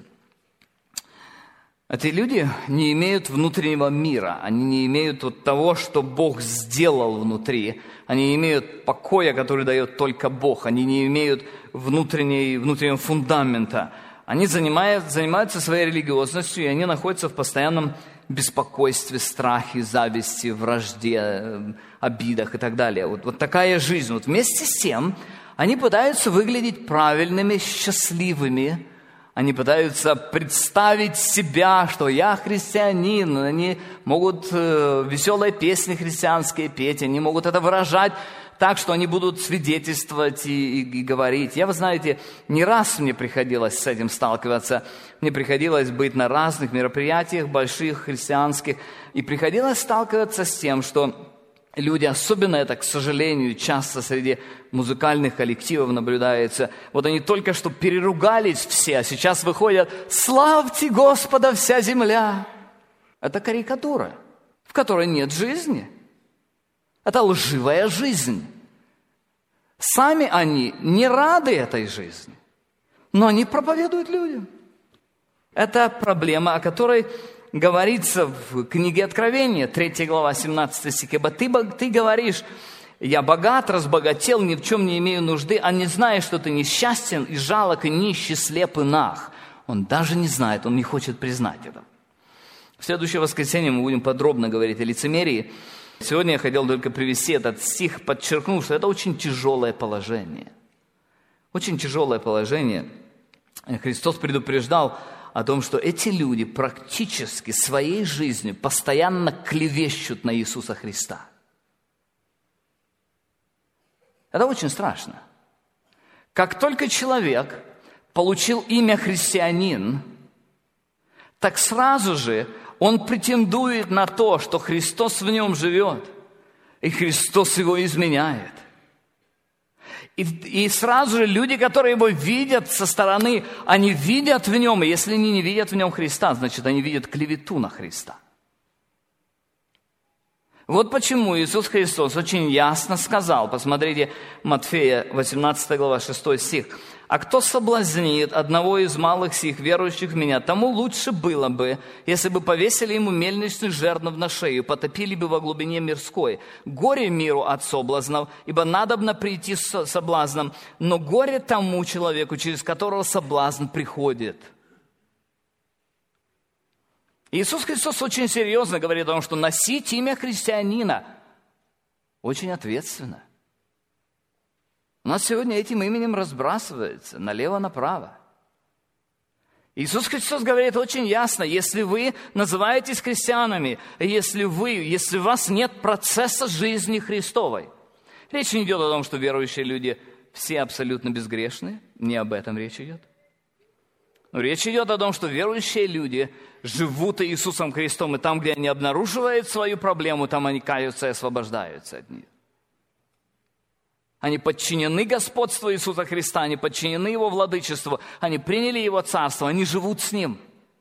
Эти люди не имеют внутреннего мира, они не имеют вот того, что Бог сделал внутри, они не имеют покоя, который дает только Бог, они не имеют внутренней, внутреннего фундамента. Они занимают, занимаются своей религиозностью, и они находятся в постоянном беспокойстве, страхе, зависти, вражде, обидах и так далее. Вот, вот такая жизнь. Вот вместе с тем они пытаются выглядеть правильными, счастливыми. Они пытаются представить себя, что я христианин. Они могут э, веселые песни христианские петь, они могут это выражать так, что они будут свидетельствовать и, и, и говорить. Я, вы знаете, не раз мне приходилось с этим сталкиваться. Мне приходилось быть на разных мероприятиях, больших, христианских. И приходилось сталкиваться с тем, что люди, особенно это, к сожалению, часто среди музыкальных коллективов наблюдается. Вот они только что переругались все, а сейчас выходят «Славьте Господа вся земля». Это карикатура, в которой нет жизни. Это лживая жизнь. Сами они не рады этой жизни, но они проповедуют людям. Это проблема, о которой говорится в книге Откровения, третья глава, семнадцатый стих. «Ибо ты, ты говоришь, я богат, разбогател, ни в чем не имею нужды, а не знаешь, что ты несчастен и жалок, и нищий, слеп и наг». Он даже не знает, он не хочет признать это. В следующее воскресенье мы будем подробно говорить о лицемерии. Сегодня я хотел только привести этот стих, подчеркнув, что это очень тяжелое положение. Очень тяжелое положение. Христос предупреждал о том, что эти люди практически своей жизнью постоянно клевещут на Иисуса Христа. Это очень страшно. Как только человек получил имя христианин, так сразу же он претендует на то, что Христос в нем живет, и Христос его изменяет. И, и сразу же люди, которые его видят со стороны, они видят в нем, и если они не видят в нем Христа, значит, они видят клевету на Христа. Вот почему Иисус Христос очень ясно сказал, посмотрите, Матфея, восемнадцатая глава, шестой стих, «А кто соблазнит одного из малых сих, верующих в Меня, тому лучше было бы, если бы повесили ему мельничный жернов на шею, потопили бы во глубине мирской. Горе миру от соблазнов, ибо надобно прийти с соблазном, но горе тому человеку, через которого соблазн приходит». Иисус Христос очень серьезно говорит о том, что носить имя христианина очень ответственно. У нас сегодня этим именем разбрасывается налево-направо. Иисус Христос говорит очень ясно, если вы называетесь христианами, если вы, если у вас нет процесса жизни Христовой. Речь не идет о том, что верующие люди все абсолютно безгрешны, не об этом речь идет. Но речь идет о том, что верующие люди живут Иисусом Христом, и там, где они обнаруживают свою проблему, там они каются и освобождаются от нее. Они подчинены господству Иисуса Христа, они подчинены Его владычеству, они приняли Его царство, они живут с Ним.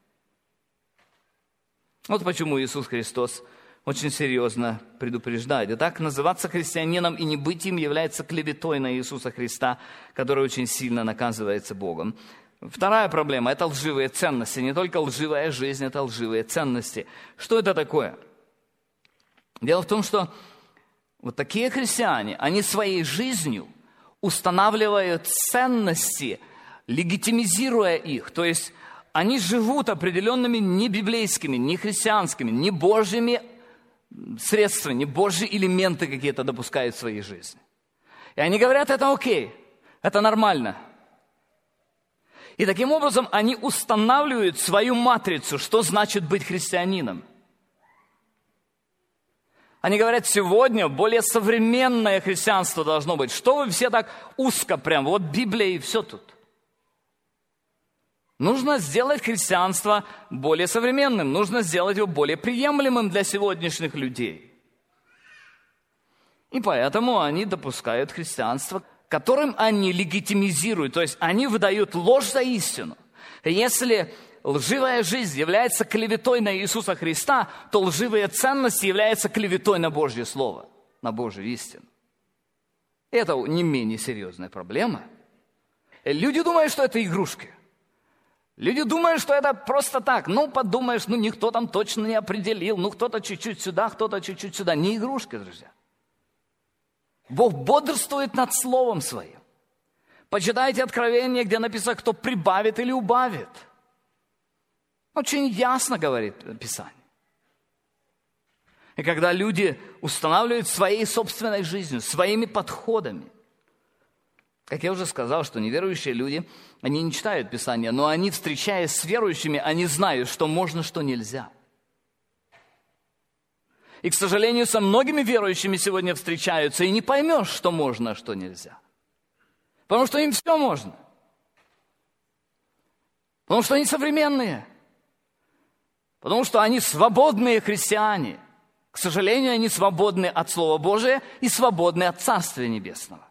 Вот почему Иисус Христос очень серьезно предупреждает. Итак, называться христианином и не быть им является клеветой на Иисуса Христа, который очень сильно наказывается Богом. Вторая проблема – это лживые ценности. Не только лживая жизнь, это лживые ценности. Что это такое? Дело в том, что вот такие христиане, они своей жизнью устанавливают ценности, легитимизируя их. То есть они живут определенными не библейскими, не христианскими, не божьими средствами, не божьи элементы какие-то допускают в своей жизни. И они говорят, это окей, это нормально. И таким образом они устанавливают свою матрицу, что значит быть христианином. Они говорят, сегодня более современное христианство должно быть. Что вы все так узко прям, вот Библия и все тут. Нужно сделать христианство более современным, нужно сделать его более приемлемым для сегодняшних людей. И поэтому они допускают христианство, которым они легитимизируют, то есть они выдают ложь за истину. Если лживая жизнь является клеветой на Иисуса Христа, то лживые ценности являются клеветой на Божье Слово, на Божью истину. Это не менее серьезная проблема. Люди думают, что это игрушки. Люди думают, что это просто так. Ну, подумаешь, ну, никто там точно не определил. Ну, кто-то чуть-чуть сюда, кто-то чуть-чуть сюда. Не игрушки, друзья. Бог бодрствует над Словом Своим. Почитайте Откровение, где написано, кто прибавит или убавит. Очень ясно говорит Писание. И когда люди устанавливают своей собственной жизнью, своими подходами, как я уже сказал, что неверующие люди, они не читают Писание, но они, встречаясь с верующими, они знают, что можно, что нельзя. И, к сожалению, со многими верующими сегодня встречаются, и не поймешь, что можно, а что нельзя. Потому что им все можно. Потому что они современные. Потому что они свободные христиане. К сожалению, они свободны от Слова Божия и свободны от Царствия Небесного.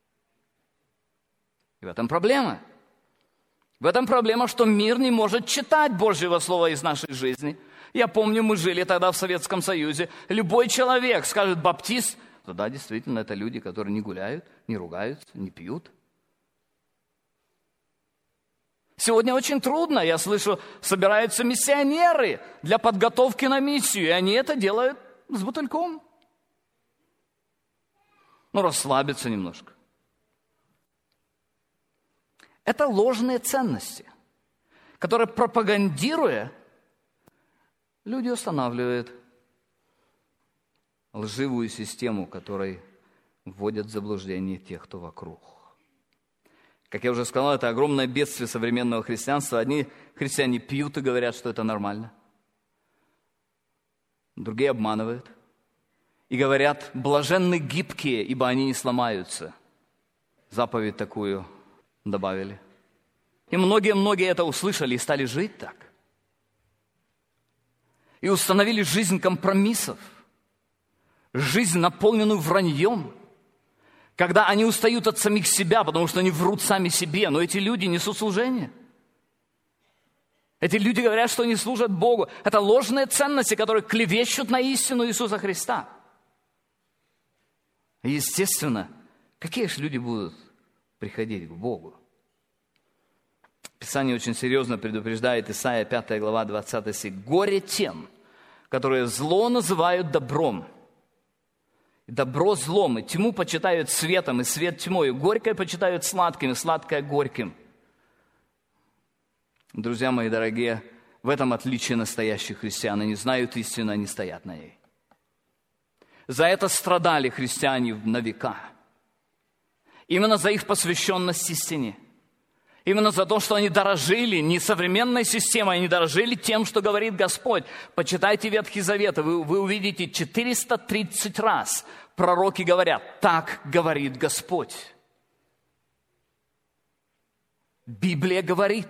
И в этом проблема. В этом проблема, что мир не может читать Божьего Слова из нашей жизни. Я помню, мы жили тогда в Советском Союзе. Любой человек скажет баптист, то да, действительно, это люди, которые не гуляют, не ругаются, не пьют. Сегодня очень трудно. Я слышу, собираются миссионеры для подготовки на миссию, и они это делают с бутыльком. Ну, расслабиться немножко. Это ложные ценности, которые, пропагандируя, люди устанавливают лживую систему, которой вводят в заблуждение тех, кто вокруг. Как я уже сказал, это огромное бедствие современного христианства. Одни христиане пьют и говорят, что это нормально. Другие обманывают. И говорят, блаженны гибкие, ибо они не сломаются. Заповедь такую добавили. И многие-многие это услышали и стали жить так. И установили жизнь компромиссов. Жизнь, наполненную враньем. Когда они устают от самих себя, потому что они врут сами себе. Но эти люди несут служение. Эти люди говорят, что они служат Богу. Это ложные ценности, которые клевещут на истину Иисуса Христа. И естественно, какие же люди будут приходить к Богу? Писание очень серьезно предупреждает, Исайя пятая глава, двадцатый стих. «Горе тем, которые зло называют добром, и добро злом, и тьму почитают светом, и свет тьмой, и горькое почитают сладким, и сладкое горьким». Друзья мои дорогие, в этом отличие настоящих христиан. Они знают истину, они стоят на ней. За это страдали христиане на века. Именно за их посвященность истине. Именно за то, что они дорожили не современной системой, они дорожили тем, что говорит Господь. Почитайте Ветхий Завет, и вы, вы увидите четыреста тридцать раз пророки говорят, так говорит Господь. Библия говорит.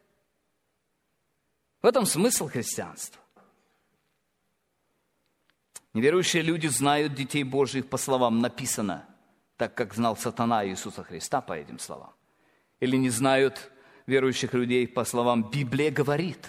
В этом смысл христианства. Неверующие люди знают детей Божьих по словам написано, так как знал сатана Иисуса Христа по этим словам. Или не знают верующих людей по словам «Библия говорит».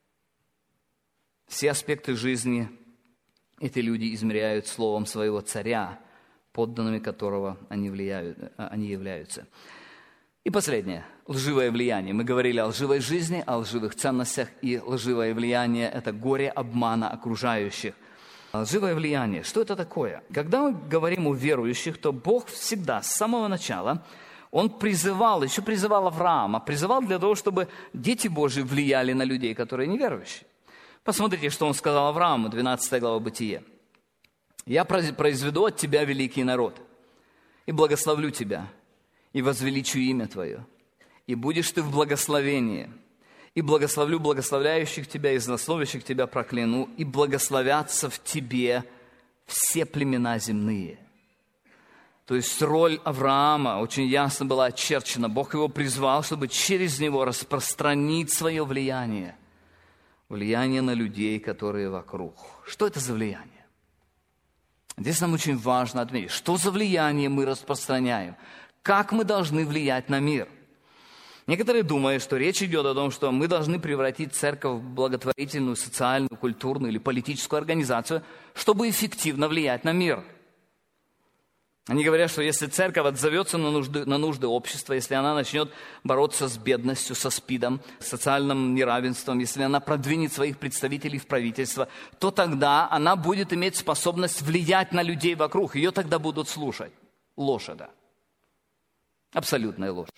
Все аспекты жизни эти люди измеряют словом своего царя, подданными которого они, влияют, они являются. И последнее – лживое влияние. Мы говорили о лживой жизни, о лживых ценностях, и лживое влияние – это горе обмана окружающих. Лживое влияние – что это такое? Когда мы говорим о верующих, то Бог всегда, с самого начала – Он призывал, еще призывал Авраама, призывал для того, чтобы дети Божьи влияли на людей, которые неверующие. Посмотрите, что он сказал Аврааму, двенадцатая глава Бытие. «Я произведу от тебя великий народ, и благословлю тебя, и возвеличу имя твое, и будешь ты в благословении, и благословлю благословляющих тебя, и злословящих тебя прокляну, и благословятся в тебе все племена земные». То есть роль Авраама очень ясно была очерчена. Бог его призвал, чтобы через него распространить свое влияние. Влияние на людей, которые вокруг. Что это за влияние? Здесь нам очень важно отметить, что за влияние мы распространяем, как мы должны влиять на мир. Некоторые думают, что речь идет о том, что мы должны превратить церковь в благотворительную, социальную, культурную или политическую организацию, чтобы эффективно влиять на мир. Они говорят, что если церковь отзовется на нужды, на нужды общества, если она начнет бороться с бедностью, со СПИДом, с социальным неравенством, если она продвинет своих представителей в правительство, то тогда она будет иметь способность влиять на людей вокруг. Ее тогда будут слушать. Ложь это. Абсолютная ложь.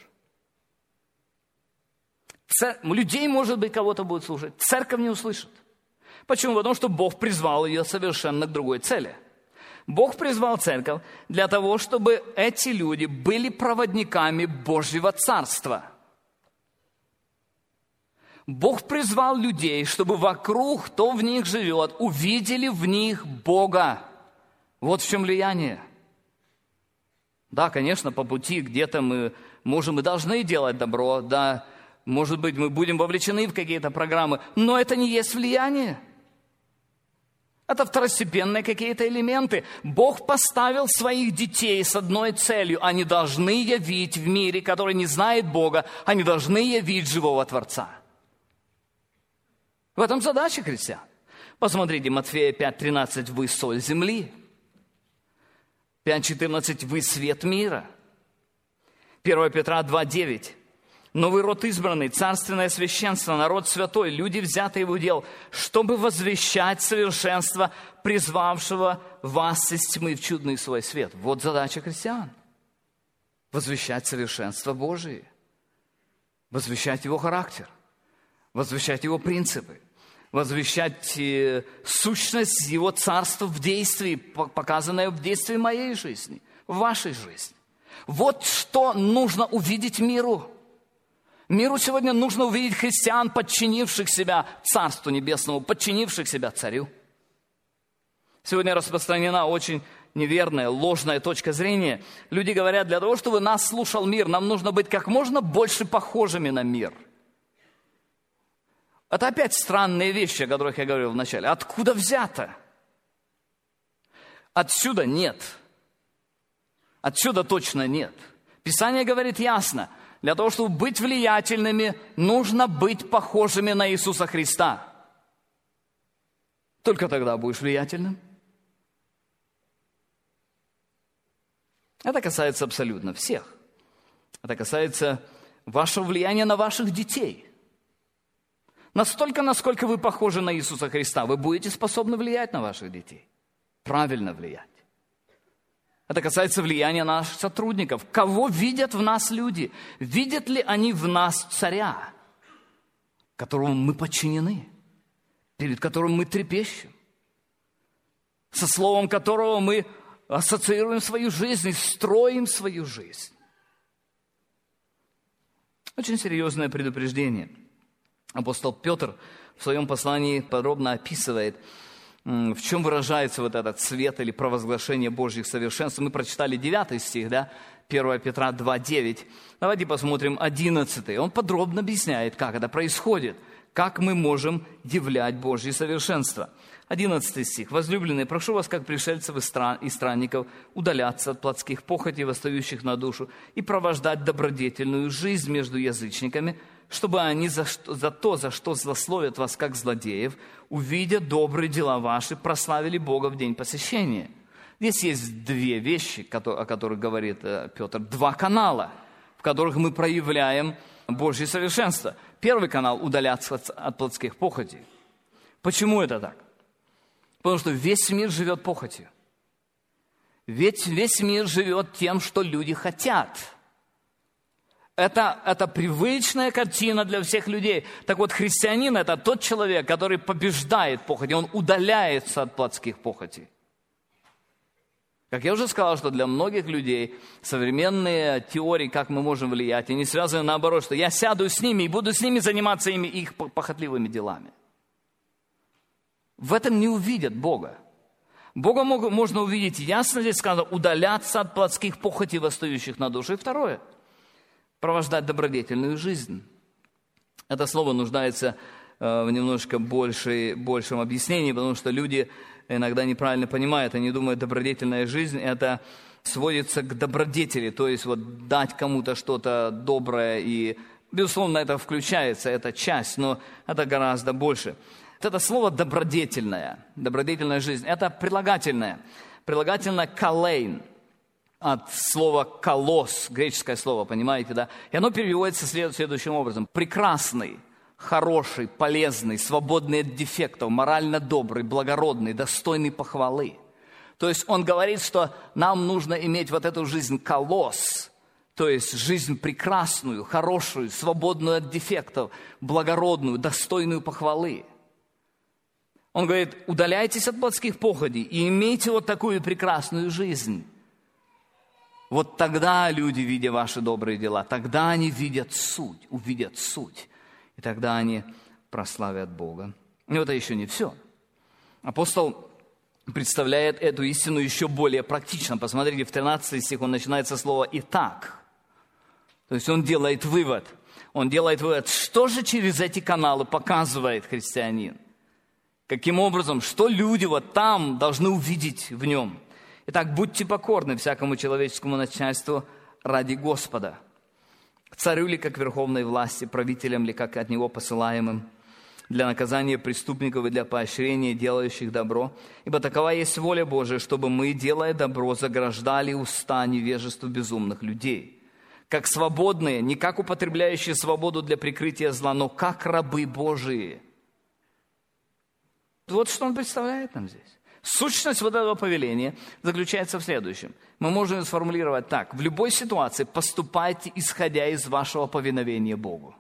Цер... Людей, может быть, кого-то будет слушать. Церковь не услышит. Почему? Потому что Бог призвал ее совершенно к другой цели. Бог призвал церковь для того, чтобы эти люди были проводниками Божьего Царства. Бог призвал людей, чтобы вокруг, кто в них живет, увидели в них Бога. Вот в чем влияние. Да, конечно, по пути где-то мы можем и должны делать добро, да, может быть, мы будем вовлечены в какие-то программы, но это не есть влияние. Это второстепенные какие-то элементы. Бог поставил своих детей с одной целью. Они должны явить в мире, который не знает Бога, они должны явить живого Творца. В этом задача христиан. Посмотрите, Матфея пять тринадцать, вы соль земли. пять четырнадцать, вы свет мира. первое Петра два девять. Но вы род избранный, царственное священство, народ святой, люди, взятые в удел, чтобы возвещать совершенство призвавшего вас из тьмы в чудный свой свет. Вот задача христиан. Возвещать совершенство Божие. Возвещать Его характер. Возвещать Его принципы. Возвещать э, сущность Его царства в действии, показанное в действии моей жизни, в вашей жизни. Вот что нужно увидеть миру. Миру сегодня нужно увидеть христиан, подчинивших себя Царству Небесному, подчинивших себя Царю. Сегодня распространена очень неверная, ложная точка зрения. Люди говорят, для того, чтобы нас слушал мир, нам нужно быть как можно больше похожими на мир. Это опять странные вещи, о которых я говорил вначале. Откуда взято? Отсюда нет. Отсюда точно нет. Писание говорит ясно. Для того, чтобы быть влиятельными, нужно быть похожими на Иисуса Христа. Только тогда будешь влиятельным. Это касается абсолютно всех. Это касается вашего влияния на ваших детей. Настолько, насколько вы похожи на Иисуса Христа, вы будете способны влиять на ваших детей. Правильно влиять. Это касается влияния наших сотрудников. Кого видят в нас люди? Видят ли они в нас царя, которому мы подчинены, перед которым мы трепещем, со словом которого мы ассоциируем свою жизнь и строим свою жизнь? Очень серьезное предупреждение. Апостол Петр в своем послании подробно описывает, в чем выражается вот этот свет или провозглашение Божьих совершенств. Мы прочитали девятый стих, да, первое Петра два девять. Давайте посмотрим одиннадцатый. Он подробно объясняет, как это происходит, как мы можем являть Божье совершенство. одиннадцатый стих. «Возлюбленные, прошу вас, как пришельцев и, стран, и странников, удаляться от плотских похотей, восстающих на душу, и провождать добродетельную жизнь между язычниками, чтобы они за, что, за то, за что злословят вас, как злодеев, увидя добрые дела ваши, прославили Бога в день посещения». Здесь есть две вещи, о которых говорит Петр, два канала, в которых мы проявляем Божье совершенство. Первый канал – удаляться от, от плотских похотей. Почему это так? Потому что весь мир живет похотью. Ведь весь мир живет тем, что люди хотят. Это, это привычная картина для всех людей. Так вот, христианин – это тот человек, который побеждает похоти, он удаляется от плотских похотей. Как я уже сказал, что для многих людей современные теории, как мы можем влиять, они связаны наоборот, что я сяду с ними и буду с ними заниматься ими, их похотливыми делами. В этом не увидят Бога. Бога можно увидеть ясно, здесь сказано, удаляться от плотских похотей, восстающих на душу. И второе – провождать добродетельную жизнь. Это слово нуждается в немножко большей, большем объяснении, потому что люди иногда неправильно понимают. Они думают, добродетельная жизнь – это сводится к добродетели, то есть вот дать кому-то что-то доброе. И, безусловно, это включается, это часть, но это гораздо больше. Вот это слово «добродетельная», «добродетельная жизнь» – это прилагательное. Прилагательное «калейн» от слова «колос», греческое слово, понимаете, да? И оно переводится следующим образом. Прекрасный, хороший, полезный, свободный от дефектов, морально добрый, благородный, достойный похвалы. То есть он говорит, что нам нужно иметь вот эту жизнь колосс, то есть жизнь прекрасную, хорошую, свободную от дефектов, благородную, достойную похвалы. Он говорит, удаляйтесь от плотских похотей и имейте вот такую прекрасную жизнь. Вот тогда люди, видя ваши добрые дела, тогда они видят суть, увидят суть. И тогда они прославят Бога. Но это еще не все. Апостол представляет эту истину еще более практично. Посмотрите, в тринадцатый стих он начинает со слова «итак». То есть он делает вывод. Он делает вывод, что же через эти каналы показывает христианин. Каким образом, что люди вот там должны увидеть в нем. Итак, будьте покорны всякому человеческому начальству ради Господа. Царю ли, как верховной власти, правителям ли, как от него посылаемым, для наказания преступников и для поощрения делающих добро. Ибо такова есть воля Божия, чтобы мы, делая добро, заграждали уста невежеству безумных людей. Как свободные, не как употребляющие свободу для прикрытия зла, но как рабы Божии. Вот что он представляет нам здесь. Сущность вот этого повеления заключается в следующем. Мы можем сформулировать так. В любой ситуации поступайте, исходя из вашего повиновения Богу.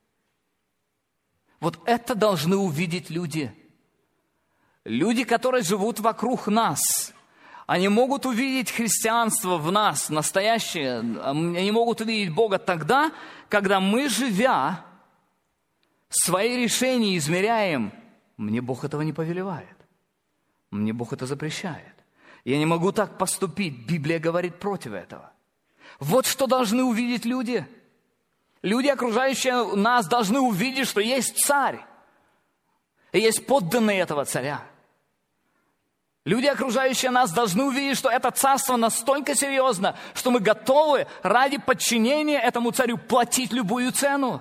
Вот это должны увидеть люди. Люди, которые живут вокруг нас. Они могут увидеть христианство в нас, настоящее. Они могут увидеть Бога тогда, когда мы, живя, свои решения измеряем. Мне Бог этого не повелевает. Мне Бог это запрещает. Я не могу так поступить. Библия говорит против этого. Вот что должны увидеть люди. Люди, окружающие нас, должны увидеть, что есть царь. И есть подданные этого царя. Люди, окружающие нас, должны увидеть, что это царство настолько серьезно, что мы готовы ради подчинения этому царю платить любую цену.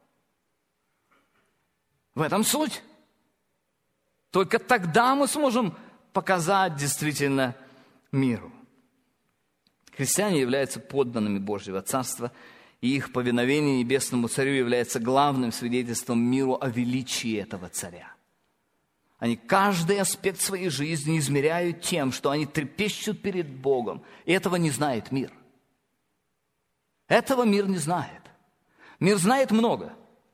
В этом суть. Только тогда мы сможем показать действительно миру. Христиане являются подданными Божьего Царства, и их повиновение Небесному Царю является главным свидетельством миру о величии этого Царя. Они каждый аспект своей жизни измеряют тем, что они трепещут перед Богом, и этого не знает мир. Этого мир не знает. Мир знает много.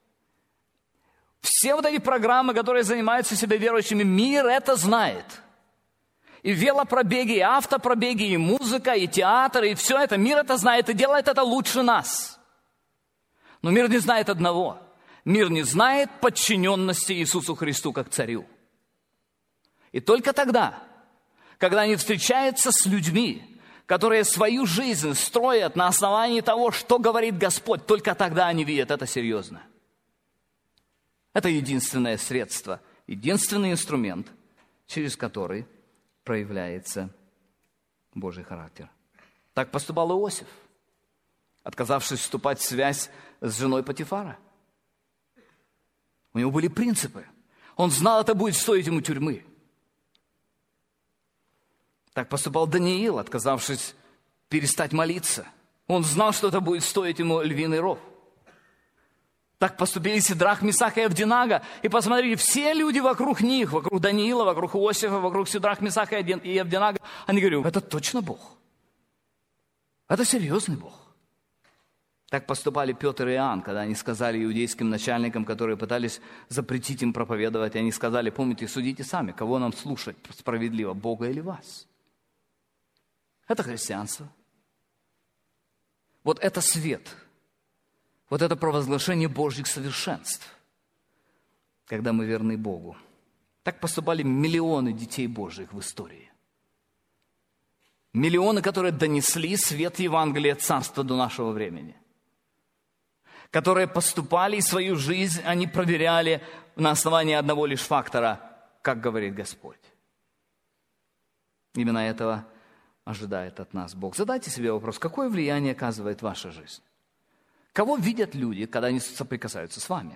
Все вот эти программы, которые занимаются себя верующими, мир это знает. И велопробеги, и автопробеги, и музыка, и театр, и все это. Мир это знает и делает это лучше нас. Но мир не знает одного. Мир не знает подчиненности Иисусу Христу как царю. И только тогда, когда они встречаются с людьми, которые свою жизнь строят на основании того, что говорит Господь, только тогда они видят это серьезно. Это единственное средство, единственный инструмент, через который проявляется Божий характер. Так поступал Иосиф, отказавшись вступать в связь с женой Потифара. У него были принципы. Он знал, это будет стоить ему тюрьмы. Так поступал Даниил, отказавшись перестать молиться. Он знал, что это будет стоить ему львиный ров. Так поступили Сидрах, Месах и Авдинага. И посмотрите, все люди вокруг них, вокруг Даниила, вокруг Иосифа, вокруг Сидрах, Месаха и Авдинага, они говорят, это точно Бог. Это серьезный Бог. Так поступали Петр и Иоанн, когда они сказали иудейским начальникам, которые пытались запретить им проповедовать, и они сказали, помните, судите сами, кого нам слушать справедливо, Бога или вас. Это христианство. Вот это свет. Вот это провозглашение Божьих совершенств, когда мы верны Богу. Так поступали миллионы детей Божьих в истории. Миллионы, которые донесли свет Евангелия Царства до нашего времени. Которые поступали и свою жизнь, они проверяли на основании одного лишь фактора, как говорит Господь. Именно этого ожидает от нас Бог. Задайте себе вопрос, какое влияние оказывает ваша жизнь? Кого видят люди, когда они соприкасаются с вами?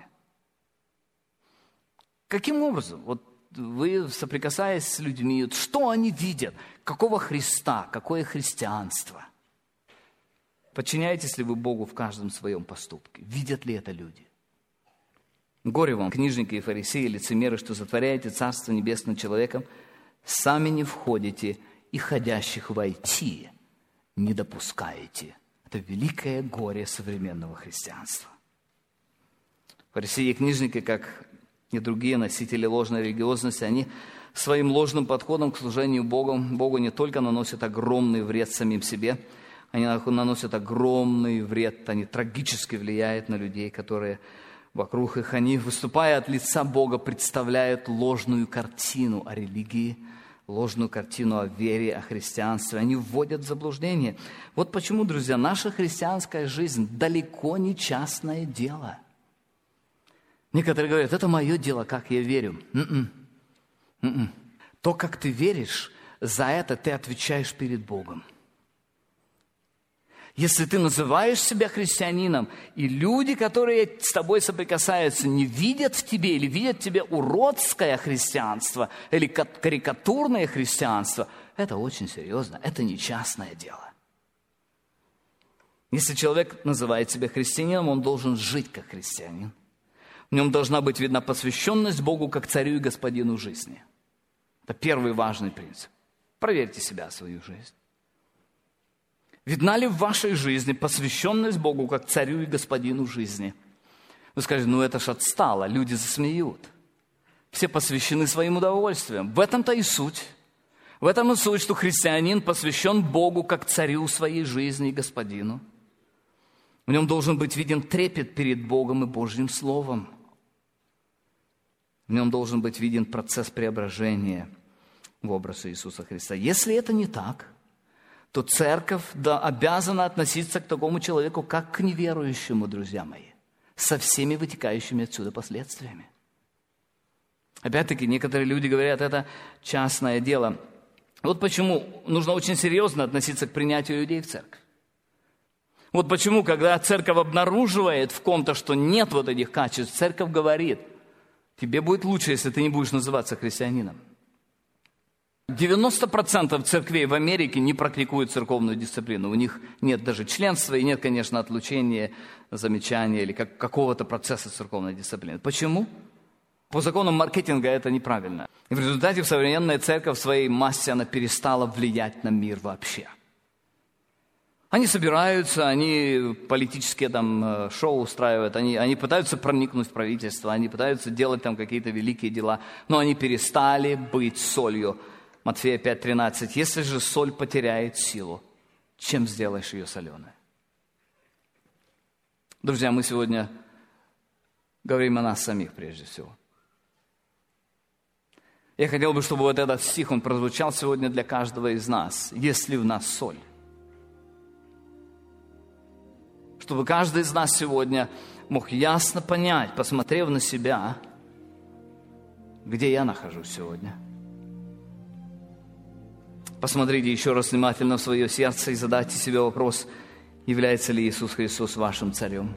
Каким образом? Вот вы, соприкасаясь с людьми, что они видят? Какого Христа? Какое христианство? Подчиняетесь ли вы Богу в каждом своем поступке? Видят ли это люди? Горе вам, книжники и фарисеи, лицемеры, что затворяете Царство Небесное человеком, сами не входите и ходящих войти не допускаете. Это великое горе современного христианства. Фарисеи и книжники, как и другие носители ложной религиозности, они своим ложным подходом к служению Богу, Богу не только наносят огромный вред самим себе, они наносят огромный вред, они трагически влияют на людей, которые вокруг их. Они, выступая от лица Бога, представляют ложную картину о религии, ложную картину о вере, о христианстве. Они вводят в заблуждение. Вот почему, друзья, наша христианская жизнь далеко не частное дело. Некоторые говорят, это мое дело, как я верю. М-м. М-м. То, как ты веришь, за это ты отвечаешь перед Богом. Если ты называешь себя христианином, и люди, которые с тобой соприкасаются, не видят в тебе или видят в тебе уродское христианство или карикатурное христианство, это очень серьезно, это не частное дело. Если человек называет себя христианином, он должен жить как христианин. В нем должна быть видна посвященность Богу как царю и господину жизни. Это первый важный принцип. Проверьте себя, свою жизнь. Видна ли в вашей жизни посвященность Богу как царю и господину жизни? Вы скажете, ну это ж отстало, люди засмеют. Все посвящены своим удовольствиям. В этом-то и суть. В этом и суть, что христианин посвящен Богу как царю своей жизни и господину. В нем должен быть виден трепет перед Богом и Божьим Словом. В нем должен быть виден процесс преображения в образ Иисуса Христа. Если это не так, то церковь да, обязана относиться к такому человеку, как к неверующему, друзья мои, со всеми вытекающими отсюда последствиями. Опять-таки, некоторые люди говорят, это частное дело. Вот почему нужно очень серьезно относиться к принятию людей в церковь. Вот почему, когда церковь обнаруживает в ком-то, что нет вот этих качеств, церковь говорит, тебе будет лучше, если ты не будешь называться христианином. девяносто процентов церквей в Америке не практикуют церковную дисциплину. У них нет даже членства и нет, конечно, отлучения, замечания или как, какого-то процесса церковной дисциплины. Почему? По законам маркетинга это неправильно. И в результате современная церковь в своей массе она перестала влиять на мир вообще. Они собираются, они политические там шоу устраивают, они, они пытаются проникнуть в правительство, они пытаются делать там какие-то великие дела, но они перестали быть солью. Матфея пять тринадцать. Если же соль потеряет силу, чем сделаешь ее соленой? Друзья, мы сегодня говорим о нас самих прежде всего. Я хотел бы, чтобы вот этот стих, он прозвучал сегодня для каждого из нас. Если в нас соль. Чтобы каждый из нас сегодня мог ясно понять, посмотрев на себя, где я нахожусь сегодня. Посмотрите еще раз внимательно в свое сердце и задайте себе вопрос, является ли Иисус Христос вашим царем?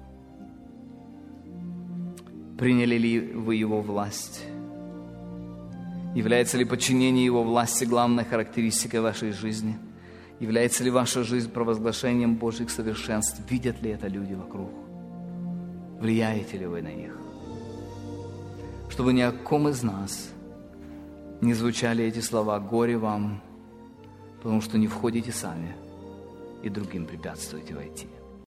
Приняли ли вы Его власть? Является ли подчинение Его власти главной характеристикой вашей жизни? Является ли ваша жизнь провозглашением Божьих совершенств? Видят ли это люди вокруг? Влияете ли вы на них? Чтобы ни о ком из нас не звучали эти слова «Горе вам», потому что не входите сами и другим препятствуете войти.